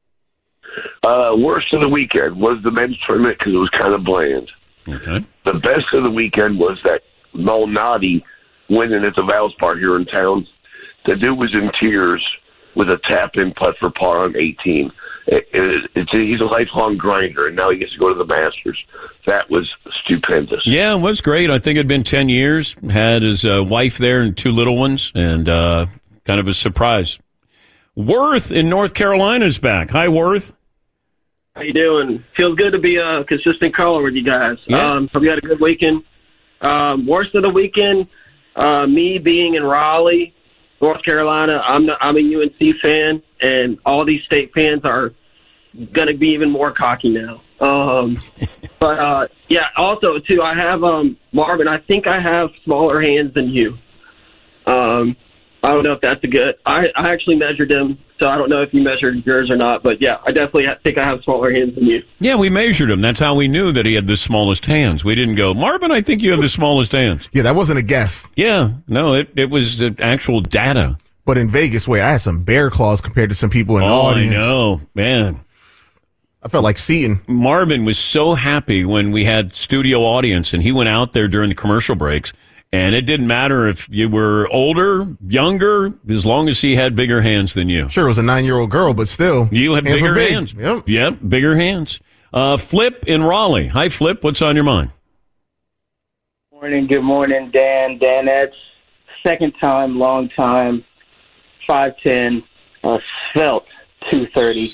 Uh, worst of the weekend was the men's tournament because it was kind of bland. Okay. The best of the weekend was that Malnati winning at the Valspar here in town. The dude was in tears with a tap-in putt for par on eighteen. It, it, it's a, he's a lifelong grinder, and now he gets to go to the Masters. That was stupendous. Yeah, it was great. I think it had been ten years. Had his uh, wife there and two little ones, and uh, kind of a surprise. Worth in North Carolina is back. Hi, Worth. How you doing? Feels good to be a consistent caller with you guys. Yeah. Um, hope you had a good weekend. Um, worst of the weekend, uh, me being in Raleigh, North Carolina. I'm not, I'm a U N C fan, and all these state fans are going to be even more cocky now. Um, but uh, yeah, also too, I have um, Marvin. I think I have smaller hands than you. Um, I don't know if that's a good. I, I actually measured them, so I don't know if you measured yours or not. But yeah, I definitely think I have smaller hands than you. Yeah, we measured him. That's how we knew that he had the smallest hands. We didn't go, Marvin, I think you have the smallest hands. Yeah, that wasn't a guess. Yeah, no, it, it was uh, actual data. But in Vegas, wait, I had some bear claws compared to some people in the Oh, I audience. know, man. I felt like Seton. Marvin was so happy when we had studio audience, and he went out there during the commercial breaks, and it didn't matter if you were older, younger, as long as he had bigger hands than you. Sure, it was a nine-year-old girl, but still. You have hands were bigger big. hands. Yep. Yep, bigger hands. Uh, Flip in Raleigh. Hi, Flip. What's on your mind? Morning, good morning, Dan. Dan Eds, second time, long time, five ten, uh, svelte, two thirty.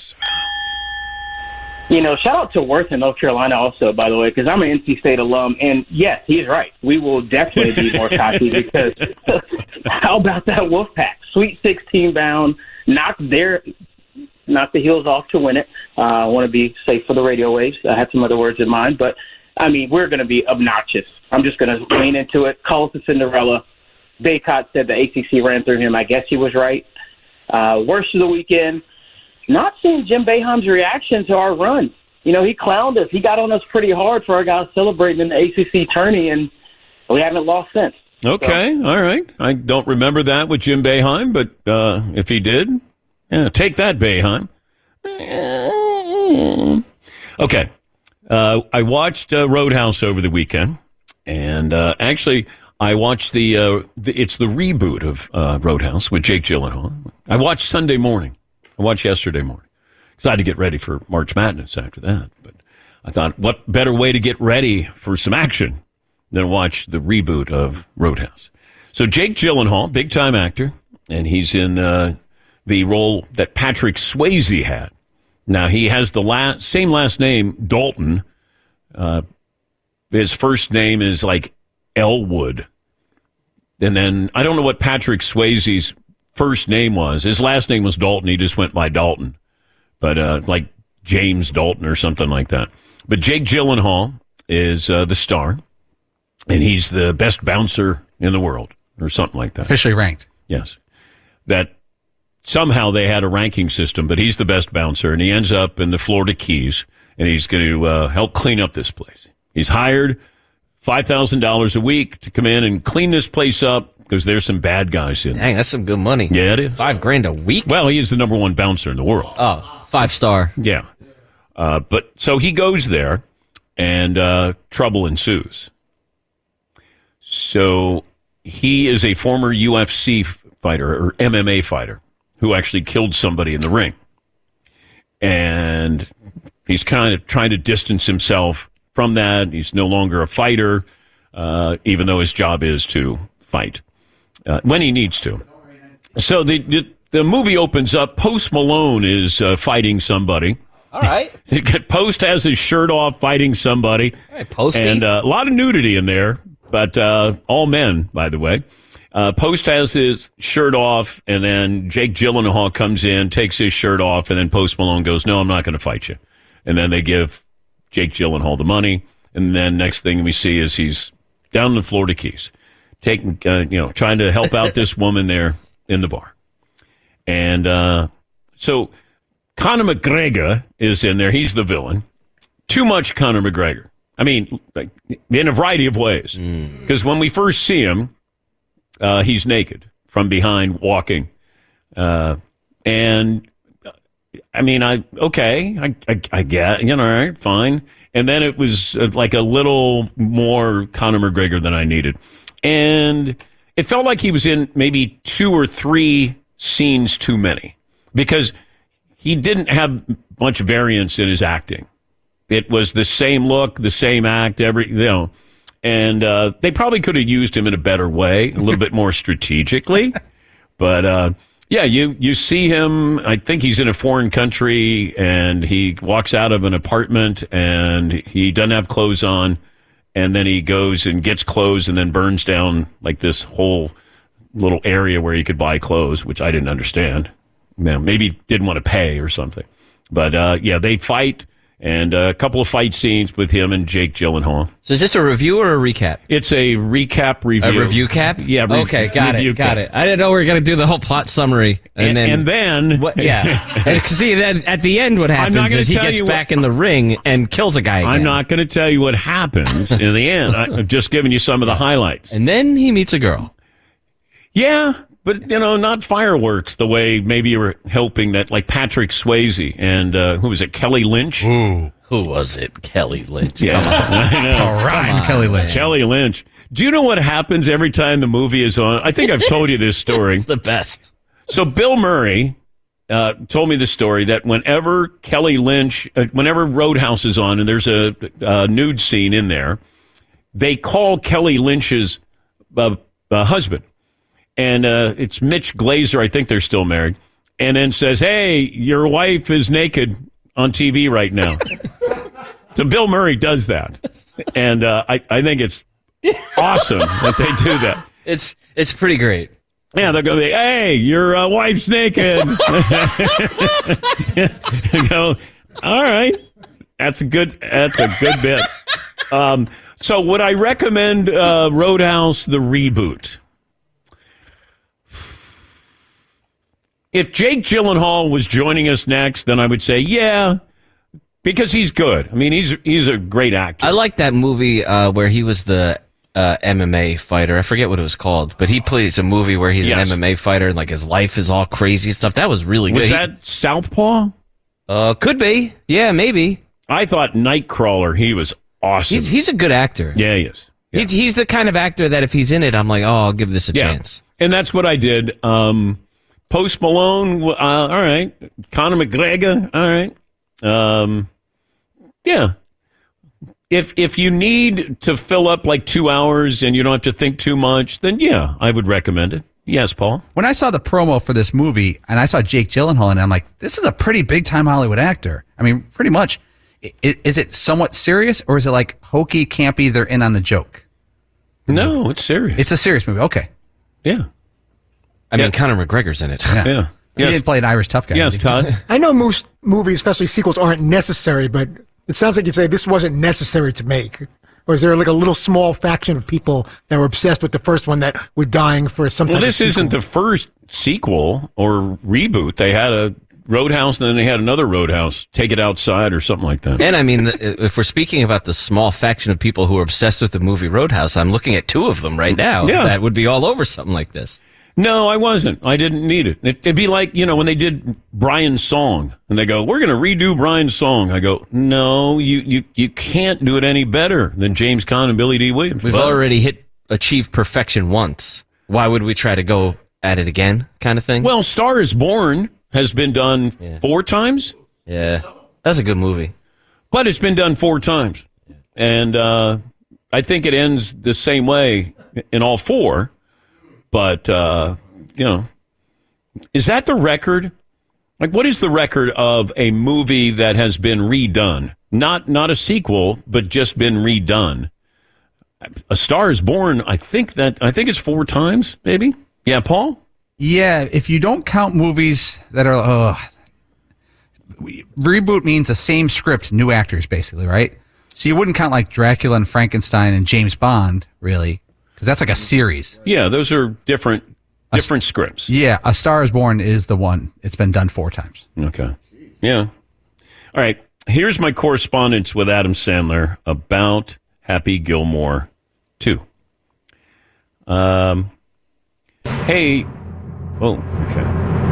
You know, shout out to Worth in North Carolina also, by the way, because I'm an N C State alum, and yes, he's right. We will definitely be more cocky because how about that Wolfpack? Sweet sixteen bound, knocked their, knocked the heels off to win it. Uh, I want to be safe for the radio waves. I had some other words in mind, but, I mean, we're going to be obnoxious. I'm just going to lean into it. Call it the Cinderella. Baycott said the A C C ran through him. I guess he was right. Uh, worst of the weekend, not seeing Jim Boeheim's reaction to our run. You know, he clowned us. He got on us pretty hard for our guys celebrating in the A C C tourney, and we haven't lost since. Okay, So, all right. I don't remember that with Jim Boeheim, but uh, if he did, yeah, take that, Boeheim. Okay. Uh, I watched uh, Roadhouse over the weekend, and uh, actually, I watched the, uh, the, it's the reboot of uh, Roadhouse with Jake Gyllenhaal. I watched Sunday morning. I watched yesterday morning. Because I had to get ready for March Madness after that. But I thought, what better way to get ready for some action than watch the reboot of Roadhouse? So Jake Gyllenhaal, big-time actor, and he's in uh, the role that Patrick Swayze had. Now, he has the la- same last name, Dalton. Uh, his first name is like Elwood. And then, I don't know what Patrick Swayze's first name was. His last name was Dalton. He just went by Dalton. But uh, like James Dalton or something like that. But Jake Gyllenhaal is uh, the star. And he's the best bouncer in the world or something like that. Officially ranked. Yes. That somehow they had a ranking system, but he's the best bouncer. And he ends up in the Florida Keys. And he's going to uh, help clean up this place. He's hired five thousand dollars a week to come in and clean this place up because there's some bad guys in. Dang, that's some good money. Yeah, it is. Five grand a week? Well, he is the number one bouncer in the world. Oh, five star. Yeah. Uh, but so he goes there and uh, trouble ensues. So he is a former U F C fighter or M M A fighter who actually killed somebody in the ring. And he's kind of trying to distance himself from that. He's no longer a fighter, uh, even though his job is to fight uh, when he needs to. So the, the the movie opens up. Post Malone is uh, fighting somebody. All right. Post has his shirt off, fighting somebody. All right, Posty. And uh, a lot of nudity in there, but uh, all men, by the way. Uh, Post has his shirt off, and then Jake Gyllenhaal comes in, takes his shirt off, and then Post Malone goes, no, I'm not going to fight you. And then they give Jake Gyllenhaal the money, and then next thing we see is he's down in the Florida Keys, taking, uh, you know, trying to help out this woman there in the bar. And uh, so Conor McGregor is in there. He's the villain. Too much Conor McGregor. I mean, like, in a variety of ways. Because when we first see him, uh, he's naked from behind walking. Uh, and, I mean, I okay, I, I, I get, you know, all right, fine. And then it was uh, like a little more Conor McGregor than I needed. And it felt like he was in maybe two or three scenes too many. Because he didn't have much variance in his acting. It was the same look, the same act, every, you know, and uh, they probably could have used him in a better way, a little bit more strategically. But uh, yeah, you you see him. I think he's in a foreign country, and he walks out of an apartment, and he doesn't have clothes on, and then he goes and gets clothes, and then burns down like this whole little area where he could buy clothes, which I didn't understand. You know, maybe didn't want to pay or something. But uh, yeah, they fight. And a couple of fight scenes with him and Jake Gyllenhaal. So is this a review or a recap? It's a recap review. A review cap? Yeah. Re- okay, got review it, got cap. it. I didn't know we were going to do the whole plot summary. And, And, then... and then... What, yeah. And see, then at the end what I'm not happens gonna is he tell gets you back what- in the ring and kills a guy again. I'm not going to tell you what happens in the end. I- I'm just giving you some of the highlights. And then he meets a girl. Yeah, but, you know, not fireworks the way maybe you were hoping that, like Patrick Swayze and, uh, who was it, Kelly Lynch? Ooh. Who was it? Kelly Lynch. Yeah, I know. All right, Kelly Lynch. Kelly Lynch. Do you know what happens every time the movie is on? I think I've told you this story. It's the best. So Bill Murray uh, told me the story that whenever Kelly Lynch, uh, whenever Roadhouse is on and there's a, a nude scene in there, they call Kelly Lynch's uh, uh, husband. And uh, it's Mitch Glazer. I think they're still married. And then says, hey, your wife is naked on T V right now. So Bill Murray does that. And uh, I, I think it's awesome that they do that. It's it's pretty great. Yeah, they're going to be, hey, your uh, wife's naked. You go, all right. That's a good, that's a good bit. Um, so would I recommend uh, Roadhouse, the reboot? If Jake Gyllenhaal was joining us next, then I would say, yeah, because he's good. I mean, he's he's a great actor. I like that movie uh, where he was the uh, M M A fighter. I forget what it was called, but he plays a movie where he's Yes. an M M A fighter and like his life is all crazy and stuff. That was really good. Was He- that Southpaw? Uh, could be. Yeah, maybe. I thought Nightcrawler, he was awesome. He's he's a good actor. Yeah, he is. He's, he's the kind of actor that if he's in it, I'm like, oh, I'll give this a Yeah. chance. And that's what I did. Um, Post Malone, uh, all right. Conor McGregor, all right. Um, yeah. If if you need to fill up like two hours and you don't have to think too much, then yeah, I would recommend it. Yes, Paul. When I saw the promo for this movie and I saw Jake Gyllenhaal in it, I'm like, this is a pretty big time Hollywood actor. I mean, pretty much. I- Is it somewhat serious or is it like hokey, campy, they're in on the joke? No, it's serious. It's a serious movie. Okay. Yeah. I mean, Conor McGregor's in it. Yeah. Yeah. He Yes. didn't play an Irish tough guy. Yes, did he? Todd. I know most movies, especially sequels, aren't necessary, but it sounds like you'd say this wasn't necessary to make. Or is there like a little small faction of people that were obsessed with the first one that were dying for some Well, type this of isn't sequel? the first sequel or reboot. They had a Roadhouse, and then they had another Roadhouse, Take It Outside or something like that. And I mean, the, if we're speaking about the small faction of people who are obsessed with the movie Roadhouse, I'm looking at two of them right now. Yeah. That would be all over something like this. No, I wasn't. I didn't need it. it. It'd be like, you know, when they did Brian's Song, and they go, we're going to redo Brian's Song. I go, no, you, you, you can't do it any better than James Caan and Billy D. Williams. We've But- already hit achieved perfection once. Why would we try to go at it again, kind of thing? Well, Star is Born has been done four times. Yeah, that's a good movie. But it's been done four times. And uh, I think it ends the same way in all four. But, uh, you know, is that the record? Like, what is the record of a movie that has been redone? Not not a sequel, but just been redone. A Star is Born, I think that I think it's four times, maybe. Yeah, Paul? Yeah, if you don't count movies that are uh, reboot means the same script, new actors, basically, right? So you wouldn't count like Dracula and Frankenstein and James Bond, really, because that's like a series. Yeah, those are different different a, scripts. Yeah, A Star is Born is the one. It's been done four times. Okay. Yeah. All right. Here's my correspondence with Adam Sandler about Happy Gilmore two. Um. Hey. Oh, okay.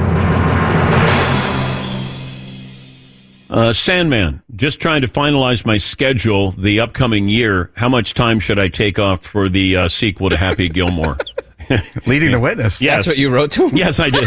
Uh, Sandman, just trying to finalize my schedule the upcoming year. How much time should I take off for the uh, sequel to Happy Gilmore? Leading the witness. Yes. That's what you wrote to him? Yes, I did.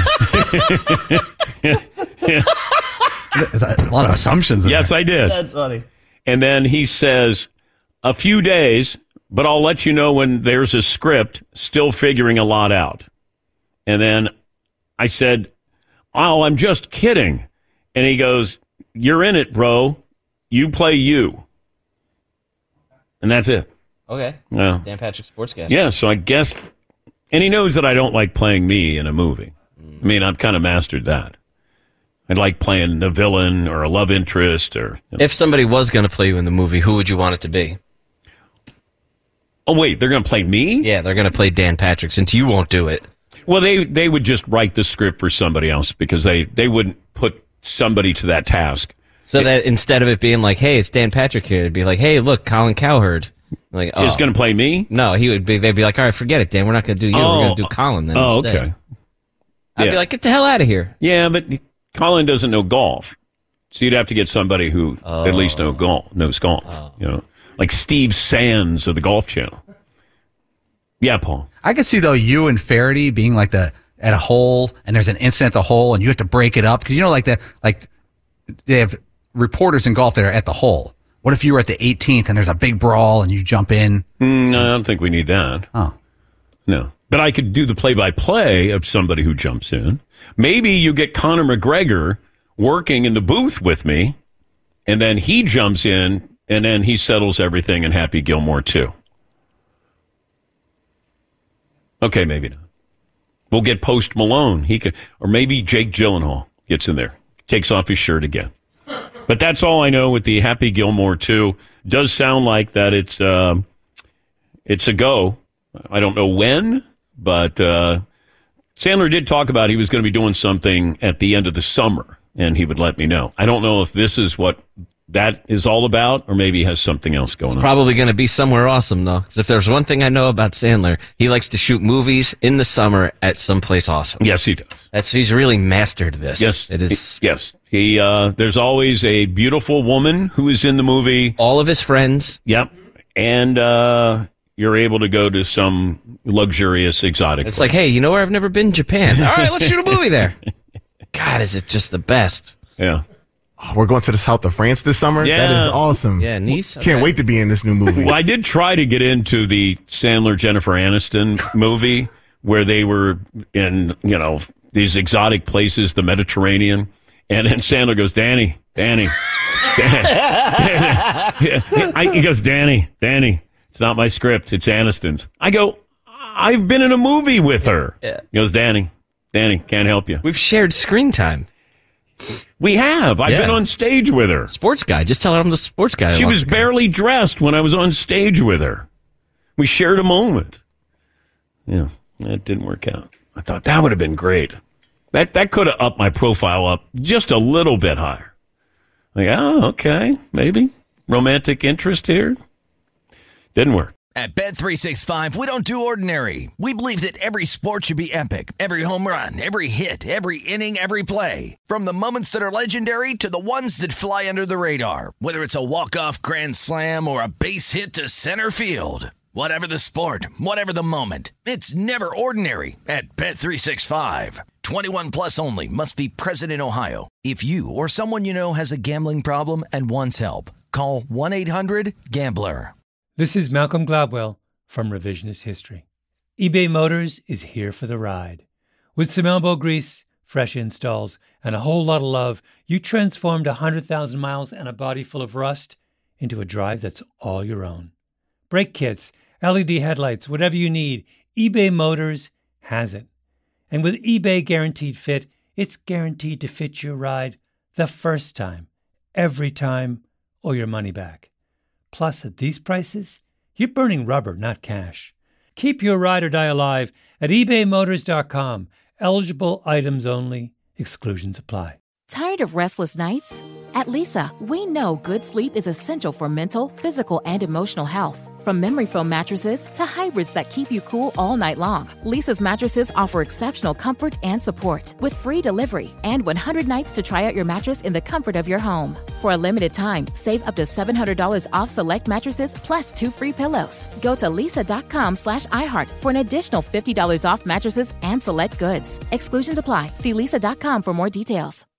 yeah. There's a lot of assumptions. Yes, there. I did. That's funny. And then he says, a few days, but I'll let you know when there's a script, still figuring a lot out. And then I said, oh, I'm just kidding. And he goes, you're in it, bro. You play you. And that's it. Okay. Yeah. Dan Patrick Sportscast. Yeah, so I guess, and he knows that I don't like playing me in a movie. I mean, I've kind of mastered that. I like playing the villain or a love interest or... You know. If somebody was going to play you in the movie, who would you want it to be? Oh, wait, they're going to play me? Yeah, they're going to play Dan Patrick since you won't do it. Well, they, they would just write the script for somebody else because they, they wouldn't put somebody to that task. So it, that instead of it being like, hey, it's Dan Patrick here, it'd be like, hey, look, Colin Cowherd. Like, oh. He's going to play me? No, he would be. They'd be like, all right, forget it, Dan. We're not going to do you. Oh. We're going to do Colin then Oh, instead. okay. I'd Yeah. be like, get the hell out of here. Yeah, but Colin doesn't know golf. So you'd have to get somebody who Oh. at least know golf, knows golf. You know, like Steve Sands of the Golf Channel. Yeah, Paul. I could see, though, you and Faraday being like the at a hole, and there's an incident at the hole, and you have to break it up. Because, you know, like the, like they have reporters in golf that are at the hole. What if you were at the eighteenth and there's a big brawl and you jump in? Mm, no, I don't think we need that. Oh. No. But I could do the play-by-play of somebody who jumps in. Maybe you get Conor McGregor working in the booth with me, and then he jumps in, and then he settles everything in Happy Gilmore too. Okay, maybe not. We'll get Post Malone. He could, or maybe Jake Gyllenhaal gets in there, takes off his shirt again. But that's all I know with the Happy Gilmore two. Does sound like that it's um, it's a go. I don't know when, but uh, Sandler did talk about he was going to be doing something at the end of the summer, and he would let me know. I don't know if this is what that is all about, or maybe he has something else going It's on. probably going to be somewhere awesome, though. Because if there's one thing I know about Sandler, he likes to shoot movies in the summer at someplace awesome. Yes, he does. That's he's really mastered this. Yes, it is. He, yes, he. Uh, there's always a beautiful woman who is in the movie. All of his friends. Yep, and uh, you're able to go to some luxurious exotic. It's place. like, hey, you know where I've never been? Japan. All right, let's shoot a movie there. God, is it just the best? Yeah. Oh, we're going to the south of France this summer? Yeah. That is awesome. Yeah, Nice. Can't wait to be in this new movie. Well, I did try to get into the Sandler Jennifer Aniston movie where they were in, you know, these exotic places, the Mediterranean, and then Sandler goes, Danny, Danny, Danny. I, he goes, Danny, Danny, it's not my script, it's Aniston's. I go, I've been in a movie with her. Yeah. He goes, Danny, Danny, can't help you. We've shared screen time. We have. I've Yeah. been on stage with her. Sports guy. Just tell her I'm the sports guy. She was barely dressed when I was on stage with her. We shared a moment. Yeah, that didn't work out. I thought that would have been great. That that could have upped my profile up just a little bit higher. Like, oh, okay, maybe. Romantic interest here. Didn't work. At Bet three sixty-five, we don't do ordinary. We believe that every sport should be epic. Every home run, every hit, every inning, every play. From the moments that are legendary to the ones that fly under the radar. Whether it's a walk-off grand slam or a base hit to center field. Whatever the sport, whatever the moment. It's never ordinary at Bet three sixty-five. twenty-one plus only. Must be present in Ohio. If you or someone you know has a gambling problem and wants help, call one eight hundred gambler. This is Malcolm Gladwell from Revisionist History. eBay Motors is here for the ride. With some elbow grease, fresh installs, and a whole lot of love, you transformed one hundred thousand miles and a body full of rust into a drive that's all your own. Brake kits, L E D headlights, whatever you need, eBay Motors has it. And with eBay Guaranteed Fit, it's guaranteed to fit your ride the first time, every time, or your money back. Plus, at these prices, you're burning rubber, not cash. Keep your ride or die alive at ebay motors dot com. Eligible items only. Exclusions apply. Tired of restless nights? At Leesa, we know good sleep is essential for mental, physical, and emotional health. From memory foam mattresses to hybrids that keep you cool all night long, Leesa's mattresses offer exceptional comfort and support with free delivery and one hundred nights to try out your mattress in the comfort of your home. For a limited time, save up to seven hundred dollars off select mattresses plus two free pillows. Go to leesa.com slash iHeart for an additional fifty dollars off mattresses and select goods. Exclusions apply. See leesa dot com for more details.